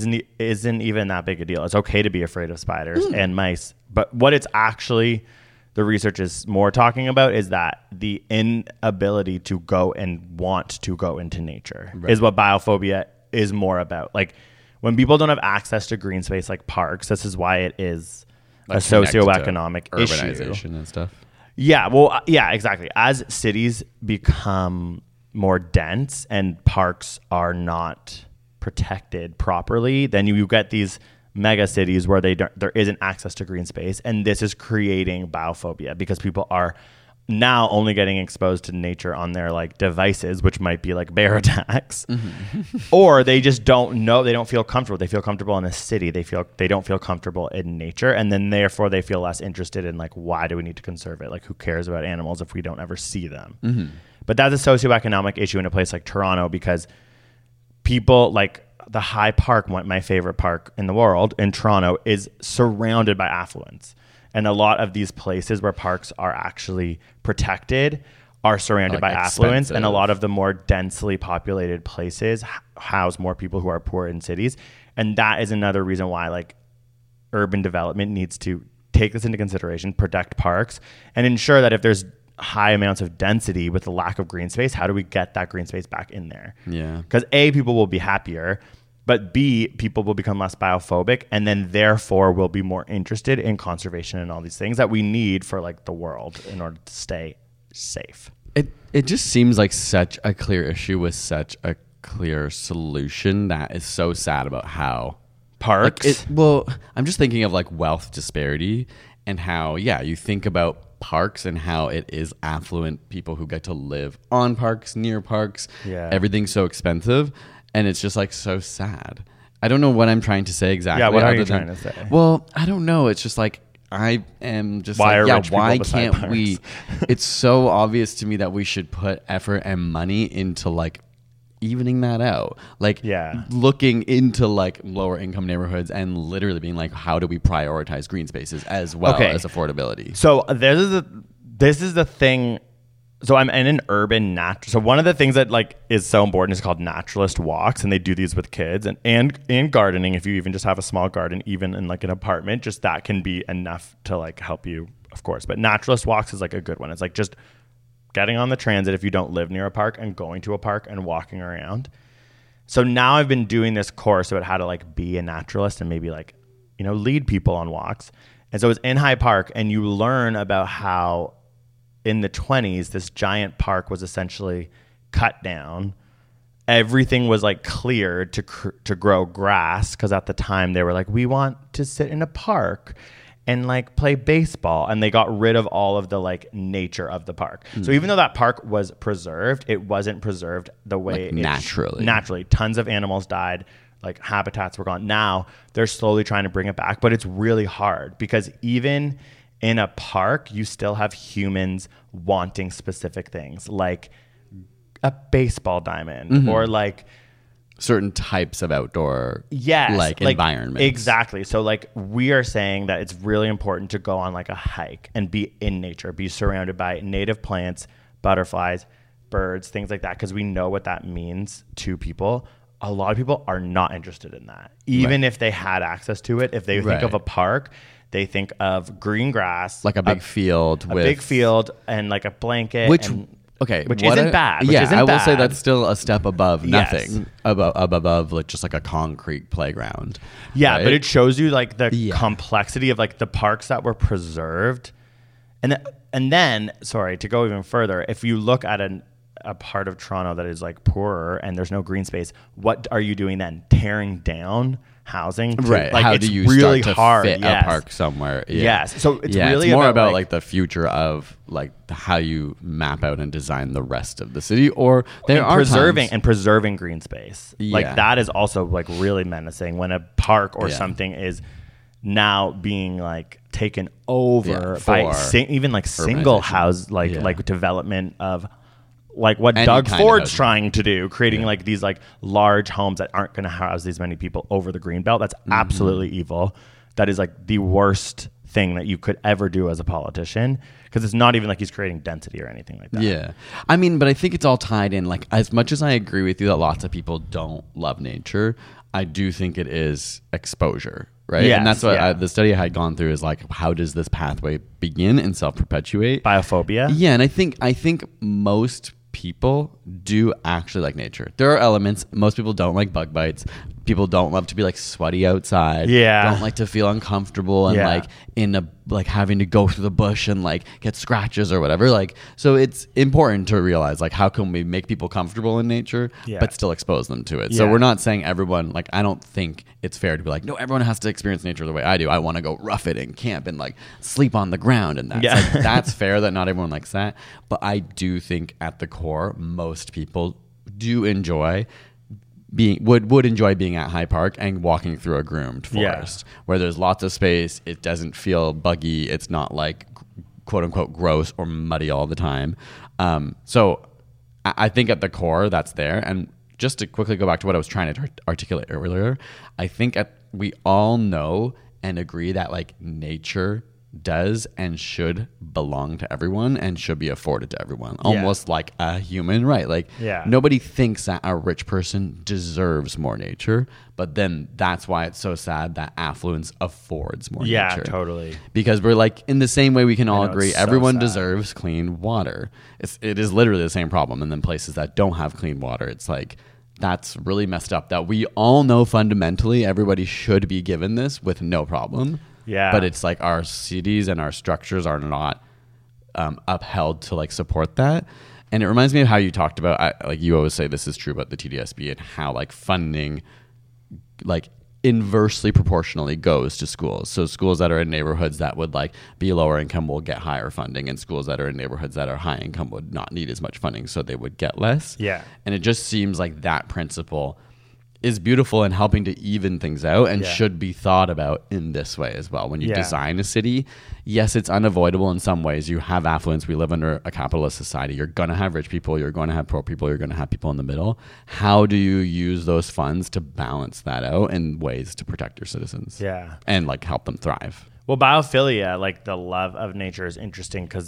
big a deal. It's okay to be afraid of spiders and mice, but what it's actually the research is more talking about is that the inability to go and want to go into nature is what biophobia is more about. Like when people don't have access to green space like parks, this is why it is like a socioeconomic urbanization issue and stuff. Yeah, well, yeah, exactly. As cities become more dense and parks are not protected properly, then you get these mega cities where there isn't access to green space, and this is creating biophobia because people are now only getting exposed to nature on their like devices, which might be like bear attacks, or they just don't know. They don't feel comfortable. They feel comfortable in a city. They don't feel comfortable in nature, and then therefore they feel less interested in like why do we need to conserve it? Like who cares about animals if we don't ever see them? But that's a socioeconomic issue in a place like Toronto because people like the High Park, my favorite park in the world in Toronto, is surrounded by affluence. And a lot of these places where parks are actually protected are surrounded by affluence. And a lot of the more densely populated places house more people who are poor in cities. And that is another reason why like urban development needs to take this into consideration, protect parks, and ensure that if there's high amounts of density with the lack of green space, how do we get that green space back in there? Yeah. Because A, people will be happier, but B, people will become less biophobic, and then therefore will be more interested in conservation and all these things that we need for like the world in order to stay safe. It just seems like such a clear issue with such a clear solution that is so sad about how parks. Well, I'm just thinking of like wealth disparity and how you think about parks and how it is affluent people who get to live on parks, near parks. Yeah. Everything's so expensive. And it's just like so sad. I don't know what I'm trying to say exactly. Yeah, what are you trying to say? Well, I don't know. It's just like I am just why can't we? It's so obvious to me that we should put effort and money into like evening that out. Like looking into like lower income neighborhoods and literally being like, how do we prioritize green spaces as well as affordability? So this is the thing. So I'm in an urban so one of the things that like is so important is called naturalist walks, and they do these with kids and gardening. If you even just have a small garden, even in like an apartment, just that can be enough to like help you, of course. But naturalist walks is like a good one. It's like just getting on the transit if you don't live near a park and going to a park and walking around. So now I've been doing this course about how to like be a naturalist and maybe like, you know, lead people on walks. And so it's in High Park, and you learn about how in the 1920s, this giant park was essentially cut down. Everything was like cleared to grow grass, because at the time they were like, we want to sit in a park and like play baseball, and they got rid of all of the like nature of the park. So even though that park was preserved, it wasn't preserved the way like naturally. Tons of animals died, like habitats were gone. Now they're slowly trying to bring it back, but it's really hard because even in a park, you still have humans wanting specific things, like a baseball diamond or like certain types of outdoor like environments. Exactly. So like we are saying that it's really important to go on like a hike and be in nature, be surrounded by native plants, butterflies, birds, things like that, because we know what that means to people. A lot of people are not interested in that. Even if they had access to it, if they think of a park, they think of green grass, like a big field and like a blanket, which isn't bad. I will say that's still a step above nothing, above like just like a concrete playground. Yeah, right? But it shows you like the complexity of like the parks that were preserved, and then sorry to go even further, if you look at a part of Toronto that is like poorer and there's no green space, what are you doing then? Tearing down housing, right? Like, how it's do you really start to hard fit a park somewhere? Yes, so it's really more about like the future of like how you map out and design the rest of the city, or preserving green space. Like that is also like really menacing when a park or something is now being like taken over by even like single house like development of like what Doug Ford's trying to do, creating like these like large homes that aren't going to house these many people over the greenbelt. That's absolutely evil. that is like the worst thing that you could ever do as a politician, because it's not even like he's creating density or anything like that. Yeah. I mean, but I think it's all tied in. Like, as much as I agree with you that lots of people don't love nature, I do think it is exposure, right? Yes, and that's what the study I had gone through is like, how does this pathway begin and self-perpetuate? Biophobia? Yeah, and I think most people do actually like nature. There are elements. Most people don't like bug bites. People don't love to be like sweaty outside. Yeah. Don't like to feel uncomfortable and like in a like having to go through the bush and like get scratches or whatever. Like, so it's important to realize like, how can we make people comfortable in nature but still expose them to it? So we're not saying everyone, like, I don't think it's fair to be like, no, everyone has to experience nature the way I do. I want to go rough it and camp and like sleep on the ground, and that's like, that's fair that not everyone likes that. But I do think at the core, most people do enjoy would enjoy being at High Park and walking through a groomed forest where there's lots of space. It doesn't feel buggy. It's not like quote unquote gross or muddy all the time. So I think at the core that's there. And just to quickly go back to what I was trying to articulate earlier, I think we all know and agree that like nature does and should belong to everyone and should be afforded to everyone, almost like a human right. Like nobody thinks that a rich person deserves more nature, but then that's why it's so sad that affluence affords more nature. Yeah, totally. Because we're like, in the same way we can all agree everyone deserves clean water. It is literally the same problem. And then places that don't have clean water, it's like, that's really messed up that we all know fundamentally everybody should be given this with no problem. Yeah. But it's like our cities and our structures are not upheld to like support that. And it reminds me of how you talked about, like you always say this is true about the TDSB and how like funding like inversely proportionally goes to schools. So schools that are in neighborhoods that would like be lower income will get higher funding, and schools that are in neighborhoods that are high income would not need as much funding, so they would get less. Yeah. And it just seems like that principle is beautiful and helping to even things out and should be thought about in this way as well. When you design a city, yes, it's unavoidable in some ways. You have affluence. We live under a capitalist society. You're going to have rich people. You're going to have poor people. You're going to have people in the middle. How do you use those funds to balance that out in ways to protect your citizens? Yeah. And like help them thrive. Well, biophilia, like the love of nature, is interesting because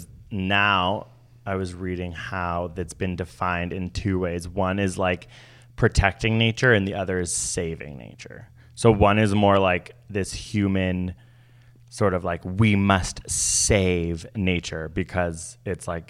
now I was reading how that's been defined in two ways. One is like protecting nature and the other is saving nature. So one is more like this human sort of like, we must save nature because it's like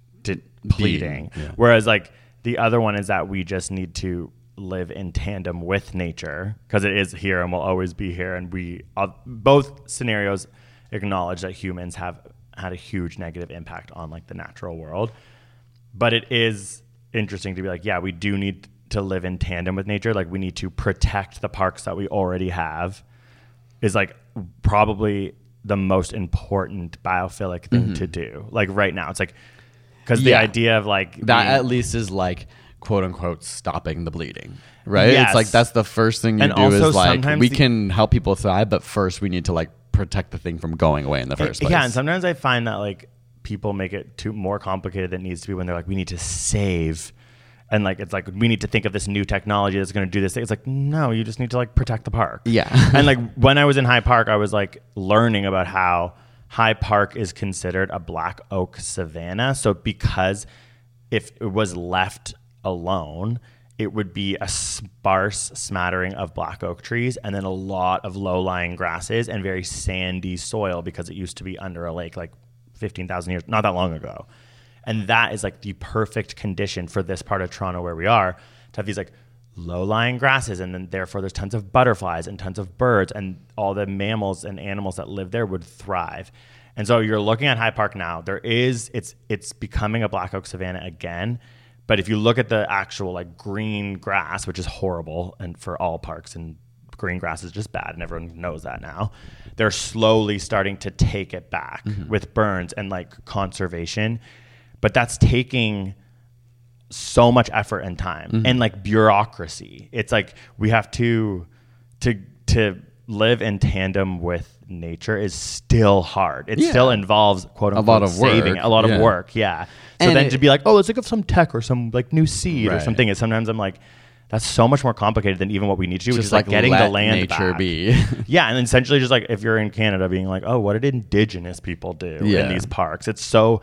depleting. Yeah. Whereas like the other one is that we just need to live in tandem with nature because it is here and will always be here. And we both scenarios acknowledge that humans have had a huge negative impact on like the natural world. But it is interesting to be like, yeah, we do need to live in tandem with nature. Like we need to protect the parks that we already have is like probably the most important biophilic thing to do. Like right now, it's like, because the idea of like that at least is like quote unquote stopping the bleeding, right? Yes. It's like that's the first thing you do is like we can help people thrive, but first we need to like protect the thing from going away in the first place. Yeah, and sometimes I find that like people make it too more complicated than it needs to be when they're like, we need to save. And like, it's like, we need to think of this new technology that's going to do this thing. It's like, no, you just need to like protect the park. Yeah. And like when I was in High Park, I was like learning about how High Park is considered a black oak savanna. So because if it was left alone, it would be a sparse smattering of black oak trees and then a lot of low-lying grasses and very sandy soil because it used to be under a lake like 15,000 years, not that long ago. And that is like the perfect condition for this part of Toronto where we are to have these like low-lying grasses, and then therefore there's tons of butterflies and tons of birds, and all the mammals and animals that live there would thrive. And so you're looking at High Park now. It's becoming a black oak savanna again. But if you look at the actual like green grass, which is horrible, and for all parks, and green grass is just bad, and everyone knows that now, they're slowly starting to take it back with burns and like conservation. But that's taking so much effort and time and like bureaucracy. It's like we have to live in tandem with nature is still hard. It still involves quote unquote a lot of work. Yeah. So and then to be like, oh, let's think of some tech or some like new seed or something. And sometimes I'm like, That's so much more complicated than even what we need to do, which is like getting the land nature back. Be. Yeah, and essentially just like if you're in Canada being like, oh, what did Indigenous people do in these parks? It's so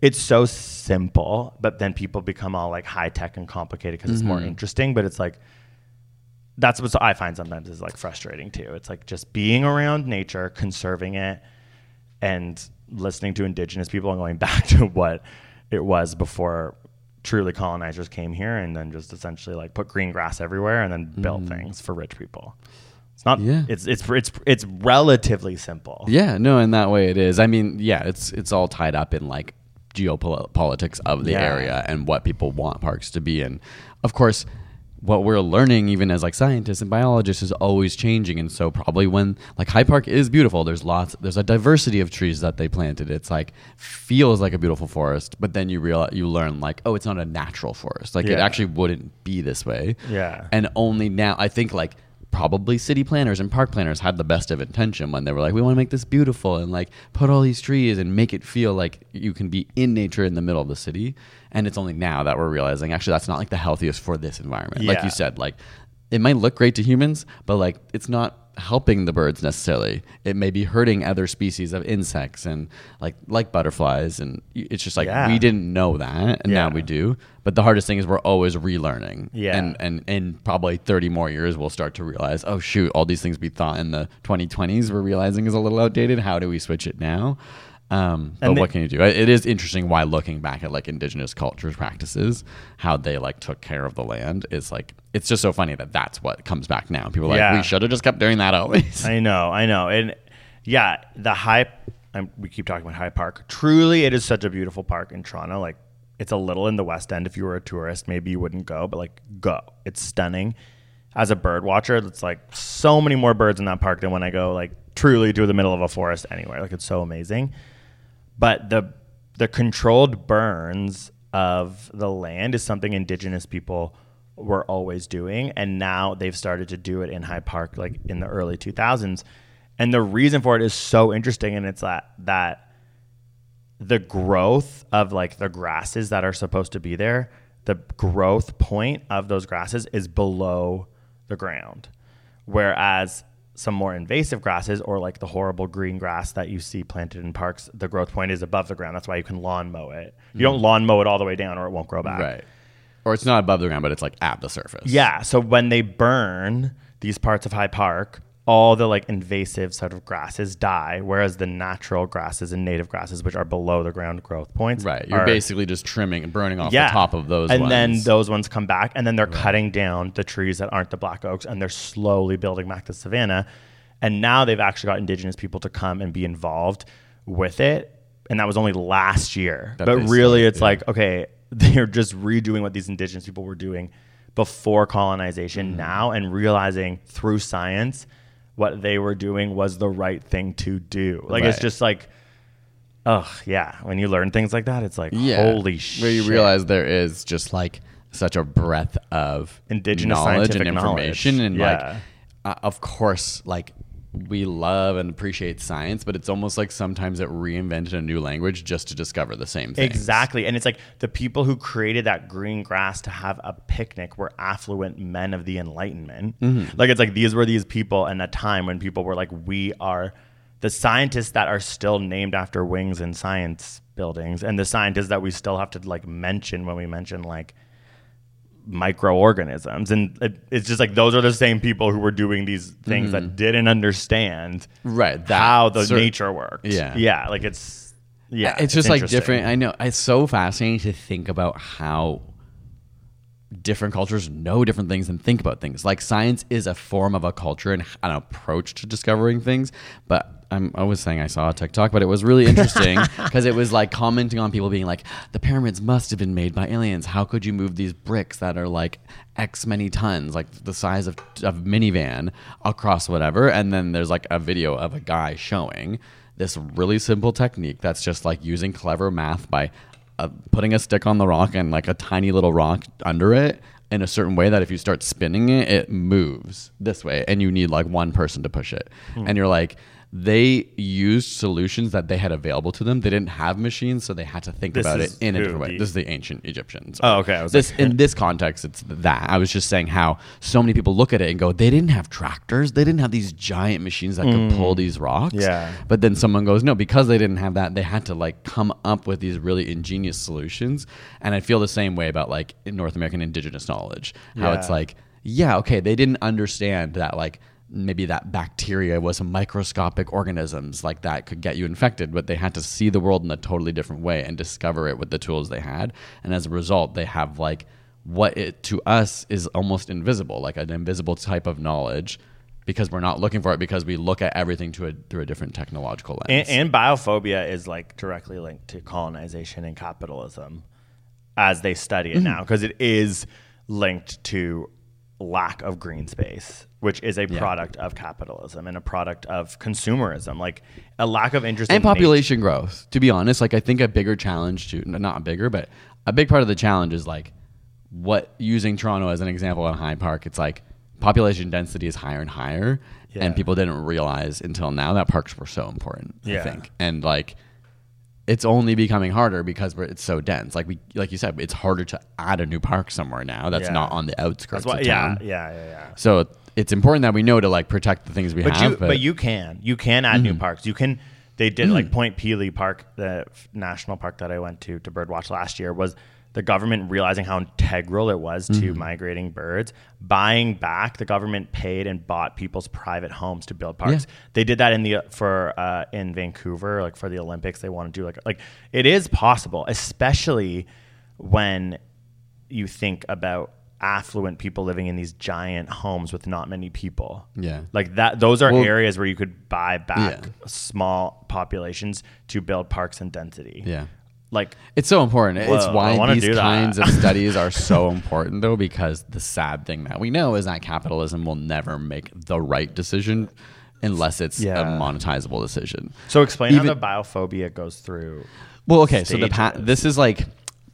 simple, but then people become all like high tech and complicated because it's more interesting. But it's like, that's what I find sometimes is like frustrating too. It's like just being around nature, conserving it, and listening to Indigenous people and going back to what it was before truly colonizers came here, and then just essentially like put green grass everywhere and then built things for rich people. It's not. Yeah. It's relatively simple. Yeah. No. In that way, it is. I mean, yeah. It's all tied up in like geopolitics of the area and what people want parks to be. And of course, what we're learning even as like scientists and biologists is always changing. And so probably when like High Park is beautiful, there's a diversity of trees that they planted. It's like feels like a beautiful forest, but then you learn like, oh, it's not a natural forest. Like it actually wouldn't be this way. Yeah. And only now I think like probably city planners and park planners had the best of intention when they were like, we want to make this beautiful and like put all these trees and make it feel like you can be in nature in the middle of the city. And it's only now that we're realizing actually that's not like the healthiest for this environment. Like you said, like it might look great to humans, but like it's not helping the birds necessarily. It may be hurting other species of insects and like butterflies. And it's just like we didn't know that, and now we do. But the hardest thing is we're always relearning. Yeah. And in probably 30 more years, we'll start to realize, oh shoot, all these things we thought in the 2020s we're realizing is a little outdated. How do we switch it now? But what can you do? It is interesting why looking back at like Indigenous cultures practices, how they like took care of the land is like, it's just so funny that that's what comes back now. People are like, we should have just kept doing that always. I know. And yeah, we keep talking about High Park. Truly, it is such a beautiful park in Toronto. Like it's a little in the West End. If you were a tourist, maybe you wouldn't go, but like go. It's stunning. As a bird watcher, it's like so many more birds in that park than when I go like truly to the middle of a forest anywhere. Like it's so amazing. But the controlled burns of the land is something Indigenous people were always doing, and now they've started to do it in High Park like in the early 2000s. And the reason for it is so interesting, and it's that the growth of like the grasses that are supposed to be there, the growth point of those grasses is below the ground, whereas some more invasive grasses or like the horrible green grass that you see planted in parks, the growth point is above the ground. That's why you can lawn mow it. You don't lawn mow it all the way down or it won't grow back. Right. Or it's not above the ground, but it's like at the surface. Yeah. So when they burn these parts of High Park, all the like invasive sort of grasses die, whereas the natural grasses and native grasses, which are below the ground growth points. Right. You're basically just trimming and burning off the top of those ones. And then those ones come back, and then they're cutting down the trees that aren't the black oaks, and they're slowly building back the savanna. And now they've actually got Indigenous people to come and be involved with it. And that was only last year. But really, it's like, okay, they're just redoing what these Indigenous people were doing before colonization now, and realizing through science what they were doing was the right thing to do. Like, it's just like, when you learn things like that, it's like, holy shit. Where you realize there is just like such a breadth of Indigenous knowledge and scientific information. And like, of course, like, we love and appreciate science, but it's almost like sometimes it reinvented a new language just to discover the same thing. Exactly. And it's like the people who created that green grass to have a picnic were affluent men of the Enlightenment. Like, it's like these were these people in a time when people were like, we are the scientists that are still named after wings in science buildings, and the scientists that we still have to like mention when we mention like microorganisms. And it's just like those are the same people who were doing these things that didn't understand how the nature worked. Like it's just like different. I know it's so fascinating to think about how different cultures know different things and think about things. Like science is a form of a culture and an approach to discovering things. But I was saying I saw a TikTok, but it was really interesting because it was like commenting on people being like, the pyramids must have been made by aliens. How could you move these bricks that are like X many tons, like the size of minivan, across whatever? And then there's like a video of a guy showing this really simple technique that's just like using clever math by putting a stick on the rock and like a tiny little rock under it in a certain way that if you start spinning it, it moves this way, and you need like one person to push it. And you're like, they used solutions that they had available to them. They didn't have machines, so they had to think about it in a different way. This is the ancient Egyptians. Oh, okay. In this context, it's that. I was just saying how so many people look at it and go, they didn't have tractors. They didn't have these giant machines that could pull these rocks. Yeah. But then someone goes, no, because they didn't have that, they had to like come up with these really ingenious solutions. And I feel the same way about like in North American indigenous knowledge, how it's like, yeah, okay, they didn't understand that like maybe that bacteria was microscopic organisms like that could get you infected, but they had to see the world in a totally different way and discover it with the tools they had. And as a result, they have like what it to us is almost invisible, like an invisible type of knowledge, because we're not looking for it, because we look at everything through a different technological lens. And biophobia is like directly linked to colonization and capitalism as they study it now, because it is linked to lack of green space, which is a product of capitalism and a product of consumerism, like a lack of interest and in population growth. To be honest, like I think a bigger challenge not bigger, but a big part of the challenge is like what, using Toronto as an example on Hyde Park, it's like population density is higher and higher, and people didn't realize until now that parks were so important, I think. And like it's only becoming harder because it's so dense. Like you said, it's harder to add a new park somewhere now that's not on the outskirts of town. Yeah. So it's important that we know to like protect the things we have. But you can add new parks. You can. They did like Point Pelee Park, the national park that I went to birdwatch last year, was the government realizing how integral it was to migrating birds, buying back. The government paid and bought people's private homes to build parks. Yeah. They did that in Vancouver, like for the Olympics. They want to do like it is possible, especially when you think about affluent people living in these giant homes with not many people. Yeah. Like that, those are areas where you could buy back small populations to build parks and density. Yeah. Like it's so important. It's why these kinds of studies are so important, though, because the sad thing that we know is that capitalism will never make the right decision unless it's a monetizable decision. So explain how the biophobia goes through. Well, okay, so this is like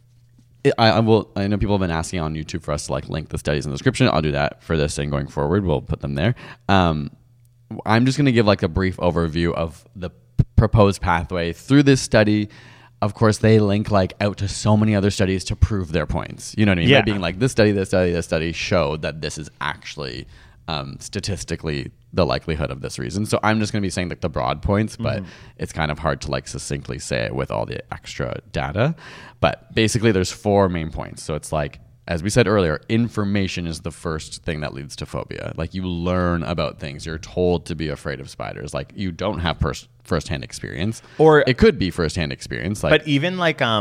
I know people have been asking on YouTube for us to like link the studies in the description. I'll do that for this and going forward. We'll put them there. I'm just going to give like a brief overview of the proposed pathway through this study. Of course, they link like out to so many other studies to prove their points. You know what I mean? By being like, this study showed that this is actually statistically the likelihood of this reason. So I'm just going to be saying like the broad points, but it's kind of hard to like succinctly say it with all the extra data. But basically there's 4 main points. So it's like, as we said earlier, information is the first thing that leads to phobia. Like you learn about things. You're told to be afraid of spiders. Like you don't have firsthand experience, or it could be firsthand experience. Like, but even like, I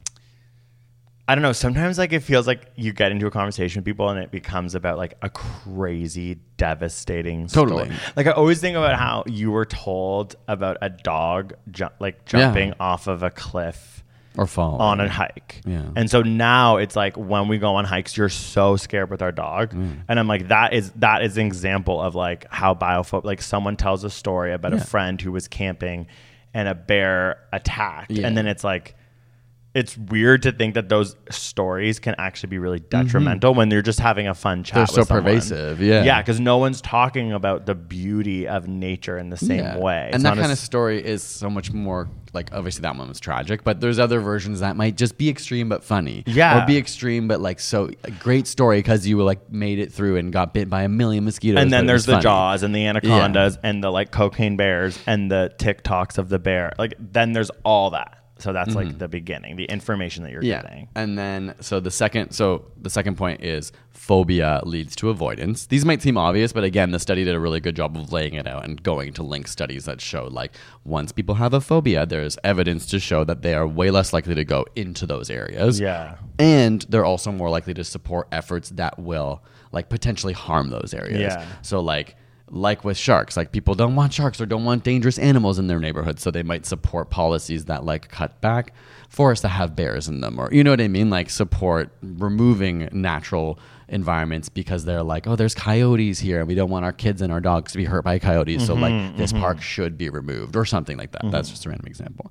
don't know. Sometimes like it feels like you get into a conversation with people and it becomes about like a crazy, devastating story. Like I always think about how you were told about a dog jumping off of a cliff. Or fall on a hike. Yeah. And so now it's like when we go on hikes, you're so scared with our dog. And I'm like, that is an example of like how biophobia, like someone tells a story about a friend who was camping and a bear attacked. And then it's like, it's weird to think that those stories can actually be really detrimental when they're just having a fun chat. They're so pervasive. Yeah, because no one's talking about the beauty of nature in the same way. And that kind of story is so much more like, obviously that one was tragic, but there's other versions that might just be extreme but funny. Or be extreme but like so a great story because you like made it through and got bit by a million mosquitoes. And then there's the Jaws and the anacondas and the like cocaine bears and the TikToks of the bear. Like then there's all that. So that's like the beginning, the information that you're getting. And then, so the second point is phobia leads to avoidance. These might seem obvious, but again, the study did a really good job of laying it out and going to link studies that show like once people have a phobia, there's evidence to show that they are way less likely to go into those areas. Yeah. And they're also more likely to support efforts that will like potentially harm those areas. Yeah. So like with sharks, like people don't want sharks or don't want dangerous animals in their neighborhood, so they might support policies that like cut back forests that have bears in them, or you know what I mean, like support removing natural environments because they're like, oh, there's coyotes here and we don't want our kids and our dogs to be hurt by coyotes, so like this park should be removed or something like that. That's just a random example.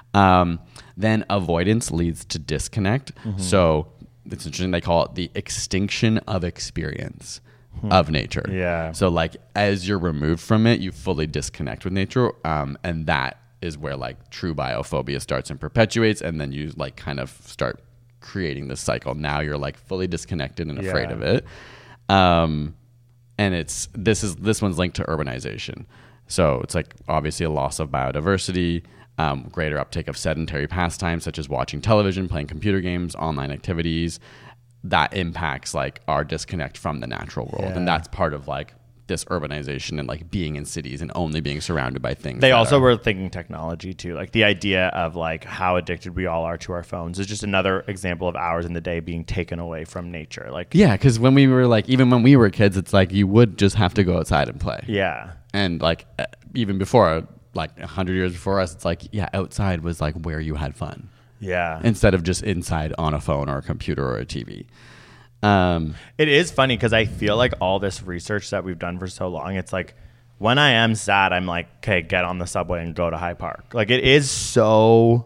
Then avoidance leads to disconnect. So it's interesting, they call it the extinction of experience. of nature. Yeah. So like as you're removed from it, you fully disconnect with nature, and that is where like true biophobia starts and perpetuates, and then you like kind of start creating this cycle. Now you're like fully disconnected and afraid of it. And this one's linked to urbanization. So it's like obviously a loss of biodiversity, greater uptake of sedentary pastimes such as watching television, playing computer games, online activities. That impacts like our disconnect from the natural world. And that's part of like this urbanization and like being in cities and only being surrounded by things. They also were thinking technology too. Like the idea of like how addicted we all are to our phones is just another example of hours in the day being taken away from nature. Like, yeah, because when we were like, even when we were kids, it's like you would just have to go outside and play. Yeah. And like even before, like 100 years before us, it's like, yeah, outside was like where you had fun. Yeah. Instead of just inside on a phone or a computer or a TV. It is funny because I feel like all this research that we've done for so long, it's like when I am sad, I'm like, okay, get on the subway and go to Hyde Park. Like it is so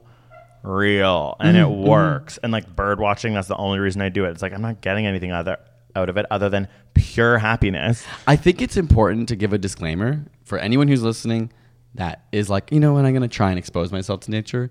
real and it works. And like bird watching, that's the only reason I do it. It's like I'm not getting anything out of it other than pure happiness. I think it's important to give a disclaimer for anyone who's listening that is like, you know what, I'm going to try and expose myself to nature.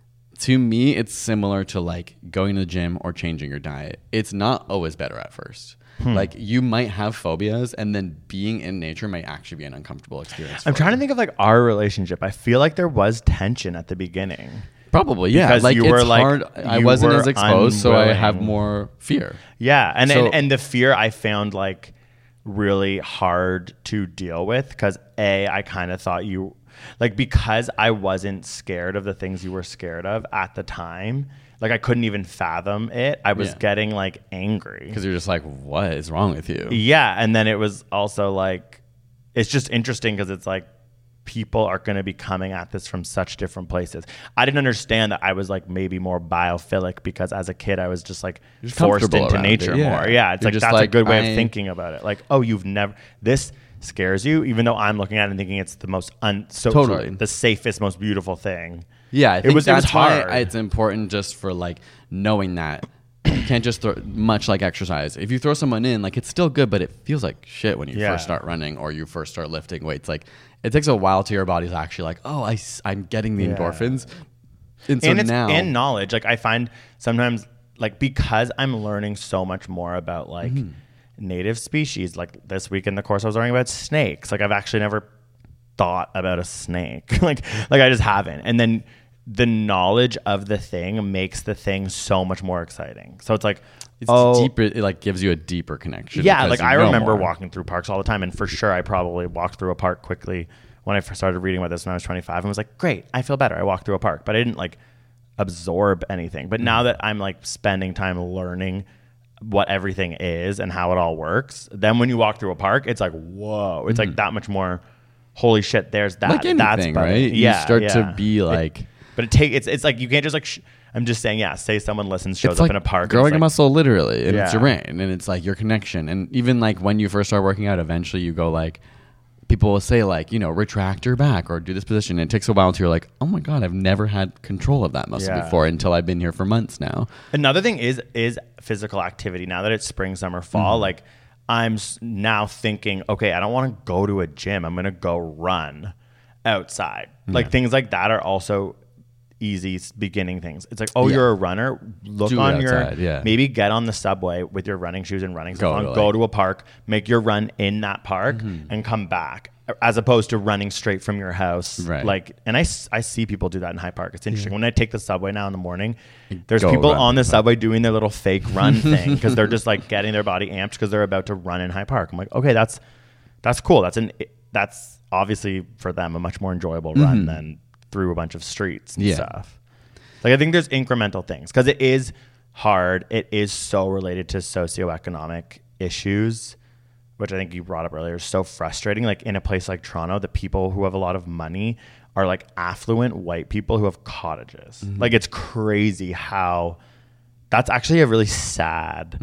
To me, it's similar to like going to the gym or changing your diet. It's not always better at first. Like you might have phobias and then being in nature might actually be an uncomfortable experience. I'm trying to think of like our relationship. I feel like there was tension at the beginning. Probably, yeah. Because like you it's were like, hard. I wasn't as exposed, so I unwilling. have more fear. Yeah, and the fear I found like really hard to deal with because I kind of thought you like because I wasn't scared of the things you were scared of at the time. Like I couldn't even fathom it. I was getting like angry because you're just like, what is wrong with you? Yeah, and then it was also like it's just interesting because it's like people are going to be coming at this from such different places. I didn't understand that I was like maybe more biophilic because as a kid I was just like forced into nature more. Yeah, it's you're like just that's like, a good way of thinking about it. Like, oh, you've never this scares you, even though I'm looking at it and thinking it's the most Totally. the safest, most beautiful thing. Yeah, I think it was hard. why it's important just for like knowing that you can't just throw much like exercise. If you throw someone in, like it's still good, but it feels like shit when you first start running or you first start lifting weights. Like it takes a while till your body's actually like, oh, I'm getting the endorphins. And so it's now, in knowledge. Like I find sometimes like because I'm learning so much more about like native species, like this week in the course I was learning about snakes. Like I've actually never thought about a snake. like I just haven't. And then the knowledge of the thing makes the thing so much more exciting. So it's like, it's deeper. It like gives you a deeper connection. Yeah, like I remember more. walking through parks all the time, and for sure I probably walked through a park quickly when I first started reading about this when I was 25 and was like, great, I feel better. I walked through a park, but I didn't like absorb anything. But now that I'm like spending time learning what everything is and how it all works, then when you walk through a park, it's like, whoa, it's like that much more, holy shit, there's that. Like anything, right? Yeah, you start to be like... But it's like you can't just like I'm just saying, say someone listens, shows it's up like in a park, growing like, a muscle literally, and it's your brain, and it's like your connection. And even like when you first start working out, eventually you go like, people will say like, you know, retract your back or do this position. And it takes a while until you're like, oh my god, I've never had control of that muscle before until I've been here for months now. Another thing is physical activity. Now that it's spring, summer, fall, like I'm now thinking, okay, I don't want to go to a gym. I'm gonna go run outside. Like things like that are also easy beginning things. It's like, oh, you're a runner, look Do on outside, your maybe get on the subway with your running shoes and running stuff on, go to a park, make your run in that park and come back, as opposed to running straight from your house. Like, and I see people do that in Hyde Park. It's interesting. When I take the subway now in the morning, there's people on the subway doing their little fake run thing because they're just like getting their body amped because they're about to run in Hyde Park. I'm like, okay, that's cool. That's obviously for them a much more enjoyable run than through a bunch of streets and stuff. Like I think there's incremental things because it is hard. It is so related to socioeconomic issues, which I think you brought up earlier, is so frustrating. Like in a place like Toronto, the people who have a lot of money are like affluent white people who have cottages. Like it's crazy how that's actually a really sad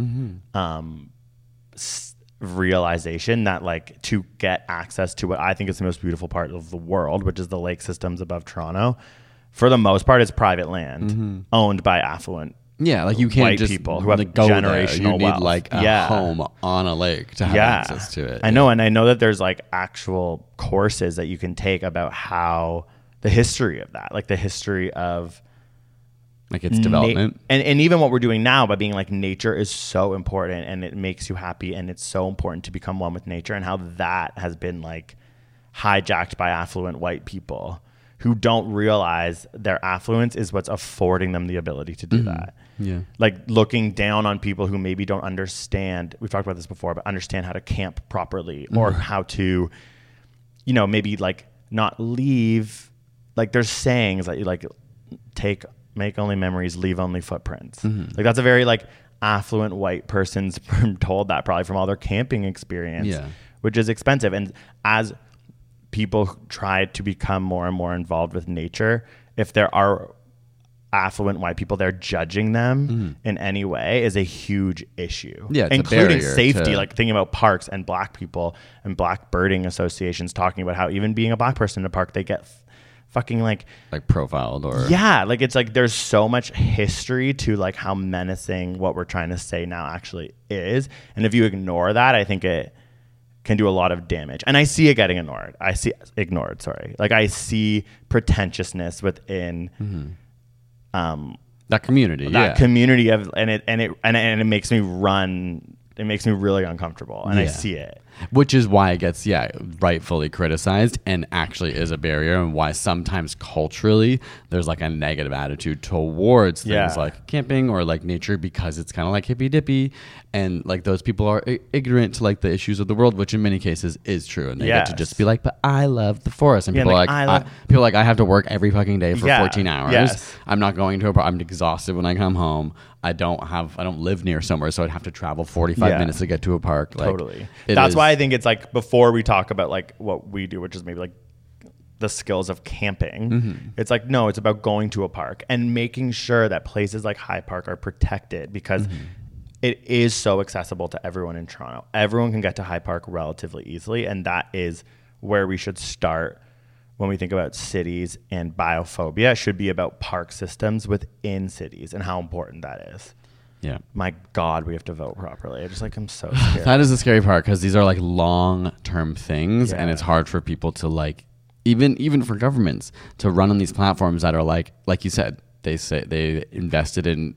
realization that like to get access to what I think is the most beautiful part of the world, which is the lake systems above Toronto, for the most part it's private land owned by affluent Yeah, like you can't white just people who have go there. generational You need wealth. like a home on a lake to have access to it. I know, and I know that there's like actual courses that you can take about how the history of that, like the history of like its development. And even what we're doing now by being like nature is so important and it makes you happy and it's so important to become one with nature, and how that has been like hijacked by affluent white people who don't realize their affluence is what's affording them the ability to do that. Yeah. Like looking down on people who maybe don't understand, we've talked about this before, but understand how to camp properly or how to, you know, maybe like not leave. Like there's sayings that you like make only memories, leave only footprints. Like that's a very like affluent white person's told that probably from all their camping experience, which is expensive. And as people try to become more and more involved with nature, if there are affluent white people there judging them in any way is a huge issue. Yeah, it's including a safety, like thinking about parks and black people and black birding associations talking about how even being a black person in a park, they get fucking like profiled or like it's like there's so much history to like how menacing what we're trying to say now actually is, and if you ignore that, I think it can do a lot of damage. And I see it getting ignored. I see pretentiousness within that community. Community of and it makes me run. It makes me really uncomfortable, and I see it. Which is why it gets, rightfully criticized and actually is a barrier, and why sometimes culturally there's like a negative attitude towards things like camping or like nature, because it's kind of like hippy dippy, and like those people are ignorant to like the issues of the world, which in many cases is true, and they get to just be like, but I love the forest, and people are like, I have to work every fucking day for 14 hours. I'm not going to I'm exhausted when I come home. I don't live near somewhere, so I'd have to travel 45 minutes to get to a park. Like, totally. That's why I think it's like, before we talk about like what we do, which is maybe like the skills of camping, it's like, no, it's about going to a park and making sure that places like High Park are protected, because it is so accessible to everyone in Toronto. Everyone can get to High Park relatively easily, and that is where we should start. When we think about cities and biophobia, it should be about park systems within cities and how important that is. Yeah. My God, we have to vote properly. I'm so scared. That is the scary part, because these are like long-term things, and it's hard for people to like, even for governments to run on these platforms that are like you said, they say they invested in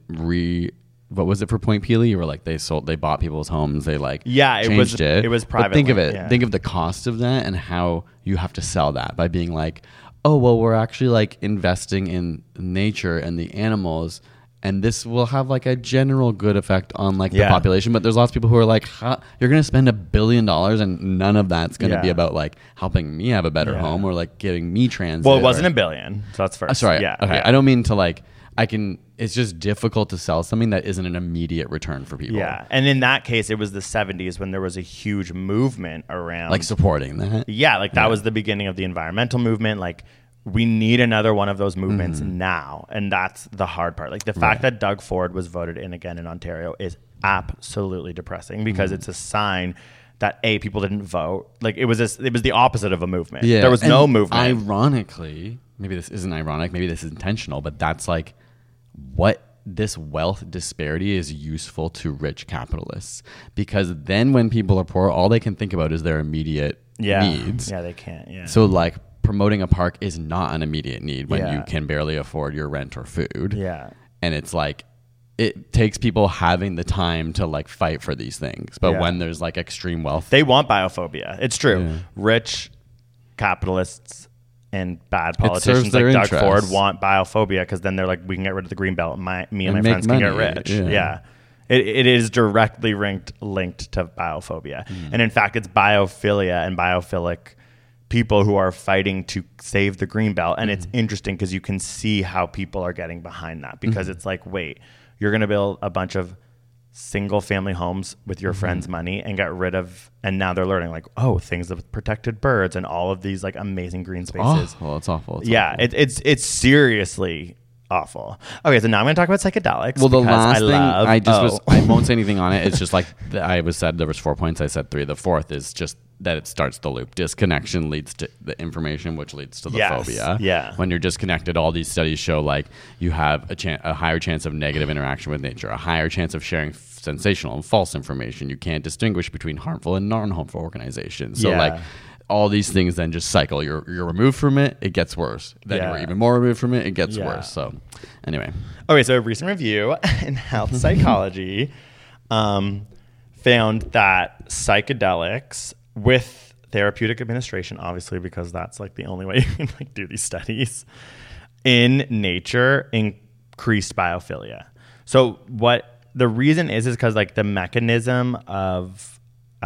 what was it for Point Peely? You were like, they bought people's homes. They like changed it. It was private. But think of it. Think of the cost of that and how you have to sell that by being like, oh, well, we're actually like investing in nature and the animals, and this will have like a general good effect on like the population. But there's lots of people who are like, you're going to spend $1 billion and none of that's going to be about like helping me have a better home or like giving me transit. Well, it wasn't $1 billion. So that's first. Sorry. Yeah. Okay. I don't mean to like, it's just difficult to sell something that isn't an immediate return for people. Yeah. And in that case, it was the 70s when there was a huge movement around like supporting that. Yeah. Like that was the beginning of the environmental movement. Like we need another one of those movements now. And that's the hard part. Like the fact that Doug Ford was voted in again in Ontario is absolutely depressing, because it's a sign that people didn't vote. Like it was the opposite of a movement. Yeah. There was no movement. Ironically, maybe this isn't ironic, maybe this is intentional, but that's like what this wealth disparity is useful to rich capitalists, because then when people are poor, all they can think about is their immediate needs. Yeah, they can't. Yeah. So like promoting a park is not an immediate need when you can barely afford your rent or food. Yeah. And it's like, it takes people having the time to like fight for these things. But when there's like extreme wealth, they want biophobia. It's true. Yeah. Rich capitalists and bad politicians like Doug Ford want biophobia, because then they're like, we can get rid of the greenbelt and me and my friends can get rich. Yeah. It is directly linked to biophobia. And in fact, it's biophilia and biophilic people who are fighting to save the greenbelt. And it's interesting because you can see how people are getting behind that, because it's like, wait, you're going to build a bunch of single family homes with your friends' money and get rid of, and now they're learning like, oh, things with protected birds and all of these like amazing green spaces. Oh, well, it's awful. It's seriously awful. Okay, so now I'm going to talk about psychedelics. Well, the last thing I won't say anything on it. It's just like I said there was 4 points. I said 3. The fourth is just that it starts the loop. Disconnection leads to the information, which leads to the Yes, phobia. yeah. When you're disconnected, all these studies show like you have a higher chance of negative interaction with nature, a higher chance of sharing sensational and false information. You can't distinguish between harmful and non-harmful organizations. So like all these things then just cycle. You're removed from it, it gets worse. Then you're even more removed from it, it gets worse. So anyway. Okay, so a recent review in Health Psychology found that psychedelics with therapeutic administration, obviously because that's like the only way you can like do these studies, in nature increased biophilia. So what the reason is because like the mechanism of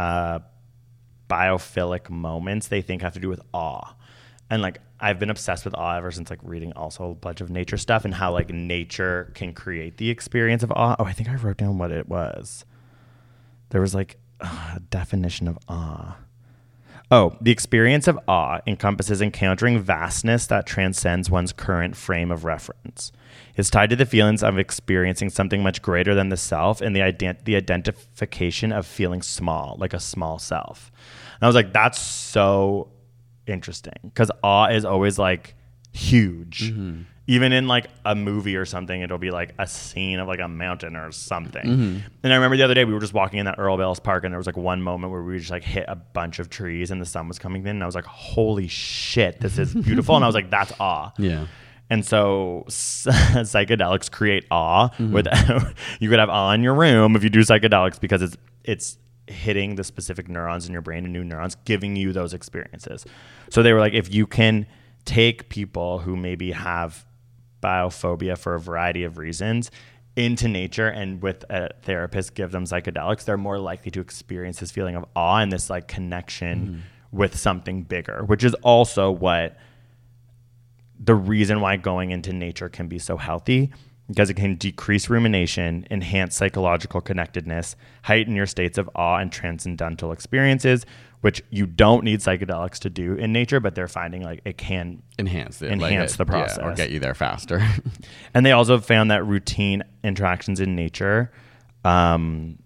biophilic moments they think have to do with awe. And like I've been obsessed with awe ever since like reading also a bunch of nature stuff and how like nature can create the experience of awe. Oh, I think I wrote down what it was. There was like a definition of awe. Oh, the experience of awe encompasses encountering vastness that transcends one's current frame of reference. It's tied to the feelings of experiencing something much greater than the self and the identification of feeling small, like a small self. And I was like, that's so interesting because awe is always like huge. Mm-hmm. Even in like a movie or something, it'll be like a scene of like a mountain or something. Mm-hmm. And I remember the other day we were just walking in that Earl Bells Park and there was like one moment where we just like hit a bunch of trees and the sun was coming in and I was like, holy shit, this is beautiful. And I was like, that's awe. Yeah. And so psychedelics create awe. Mm-hmm. You could have awe in your room if you do psychedelics because it's hitting the specific neurons in your brain and new neurons, giving you those experiences. So they were like, if you can take people who maybe have biophobia for a variety of reasons into nature and with a therapist give them psychedelics, they're more likely to experience this feeling of awe and this like connection with something bigger, which is also what the reason why going into nature can be so healthy, because it can decrease rumination, enhance psychological connectedness, heighten your states of awe and transcendental experiences, which you don't need psychedelics to do in nature, but they're finding like it can enhance the process. Yeah, or get you there faster. And they also found that routine interactions in nature, I'm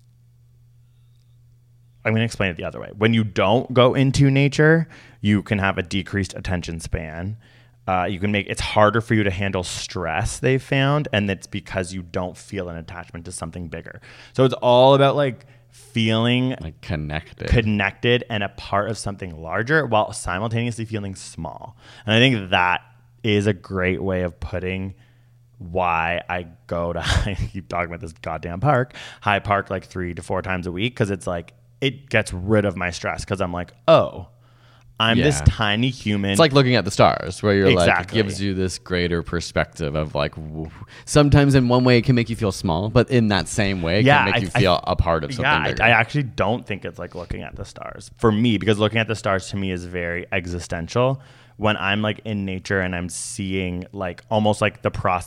going to explain it the other way. When you don't go into nature, you can have a decreased attention span. It's harder for you to handle stress, they've found, and that's because you don't feel an attachment to something bigger. So it's all about like feeling like connected and a part of something larger while simultaneously feeling small. And I think that is a great way of putting why I go to I keep talking about this goddamn park, High Park, like 3 to 4 times a week, because it's like it gets rid of my stress because I'm like, oh, I'm this tiny human. It's like looking at the stars where you're like, it gives you this greater perspective of like, sometimes in one way it can make you feel small, but in that same way it can make you feel a part of something bigger. I actually don't think it's like looking at the stars for me, because looking at the stars to me is very existential. When I'm like in nature and I'm seeing like almost like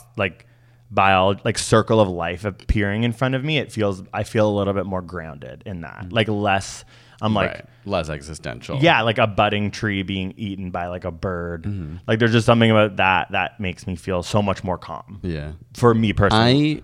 biology, like circle of life appearing in front of me, I feel a little bit more grounded in that, like less. I'm like less existential. Yeah, like a budding tree being eaten by like a bird. Mm-hmm. Like there's just something about that makes me feel so much more calm. Yeah. For me personally.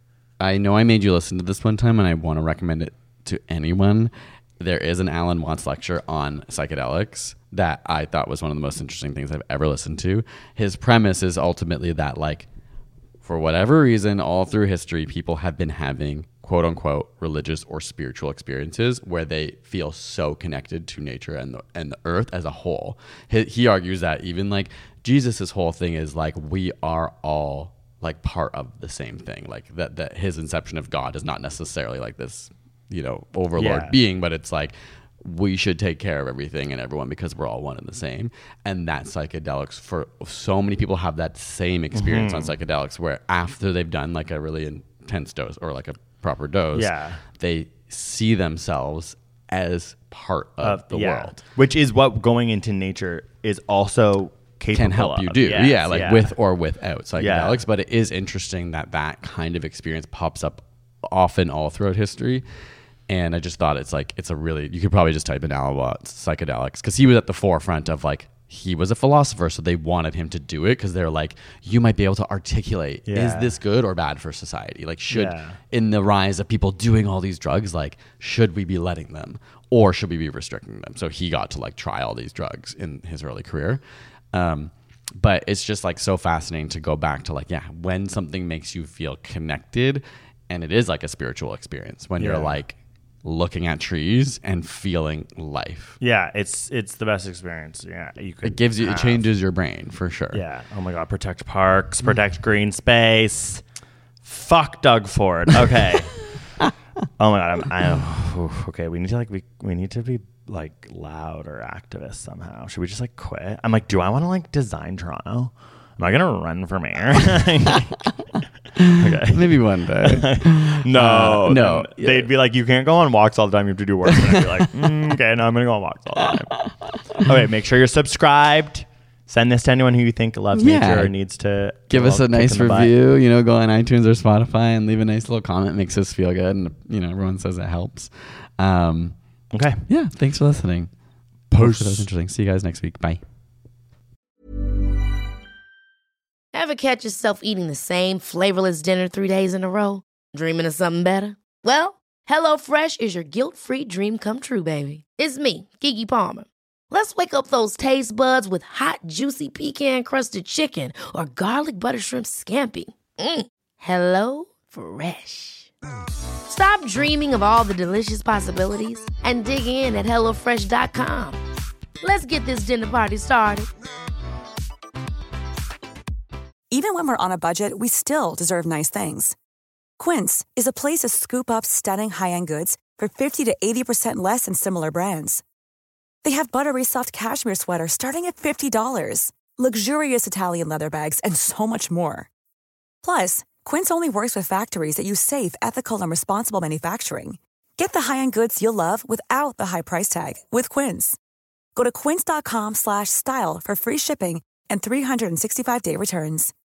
I know I made you listen to this one time and I want to recommend it to anyone. There is an Alan Watts lecture on psychedelics that I thought was one of the most interesting things I've ever listened to. His premise is ultimately that like for whatever reason all through history people have been having quote unquote religious or spiritual experiences where they feel so connected to nature and the earth as a whole. He argues that even like Jesus's whole thing is like we are all like part of the same thing. Like that his inception of God is not necessarily like this, overlord being, but it's like we should take care of everything and everyone because we're all one and the same. And that psychedelics, for so many people have that same experience on psychedelics where after they've done like a really intense dose or like a proper dose, they see themselves as part of the world, which is what going into nature is also capable can help of. You do with or without psychedelics. But it is interesting that kind of experience pops up often all throughout history. And I just thought it's a really, you could probably just type in Alan Watts psychedelics because he was at the forefront of like he was a philosopher, so they wanted him to do it because they're like, you might be able to articulate, is this good or bad for society? Like, should, in the rise of people doing all these drugs, like, should we be letting them or should we be restricting them? So he got to like try all these drugs in his early career. But it's just like so fascinating to go back to like, when something makes you feel connected, and it is like a spiritual experience when you're like looking at trees and feeling life. Yeah, it's the best experience. Yeah, it changes your brain for sure. Yeah. Oh my God, protect parks, protect green space. Fuck Doug Ford. Okay. Oh my God, okay. We need to be like loud or activists somehow. Should we just like quit? I'm like, do I want to like design Toronto? Am I gonna run for mayor? Okay. Maybe one day. No. They'd be like, you can't go on walks all the time. You have to do work. And I'd be like, okay, no, I'm going to go on walks all the time. Okay, make sure you're subscribed. Send this to anyone who you think loves nature or needs to give us a nice review. You know, go on iTunes or Spotify and leave a nice little comment. It makes us feel good. And, you know, everyone says it helps. Okay. Yeah. Thanks for listening. Post. That was interesting. See you guys next week. Bye. Ever catch yourself eating the same flavorless dinner 3 days in a row? Dreaming of something better? Well, HelloFresh is your guilt-free dream come true, baby. It's me, Keke Palmer. Let's wake up those taste buds with hot, juicy pecan-crusted chicken or garlic butter shrimp scampi. Hello Fresh. Stop dreaming of all the delicious possibilities and dig in at HelloFresh.com. Let's get this dinner party started. Even when we're on a budget, we still deserve nice things. Quince is a place to scoop up stunning high-end goods for 50 to 80% less than similar brands. They have buttery soft cashmere sweaters starting at $50, luxurious Italian leather bags, and so much more. Plus, Quince only works with factories that use safe, ethical, and responsible manufacturing. Get the high-end goods you'll love without the high price tag with Quince. Go to quince.com/style for free shipping and 365-day returns.